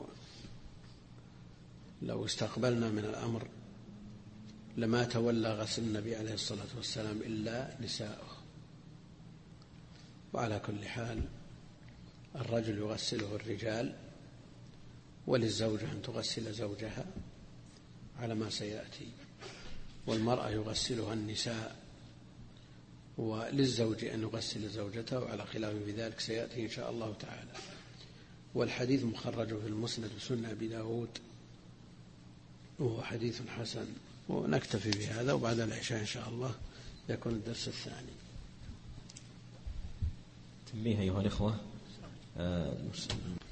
لو استقبلنا من الأمر لما تولى غسل النبي عليه الصلاة والسلام إلا نساؤه. وعلى كل حال الرجل يغسله الرجال، وللزوجة أن تغسل زوجها على ما سيأتي، والمرأة يغسلها النساء، وللزوج أن يغسل زوجته على خلاف بذلك سيأتي إن شاء الله تعالى. والحديث مخرج في المسند وسنن أبي داود، وهو حديث حسن. ونكتفي بهذا، وبعد العشاء إن شاء الله يكون الدرس الثاني. تنبيه أيها الإخوة. آه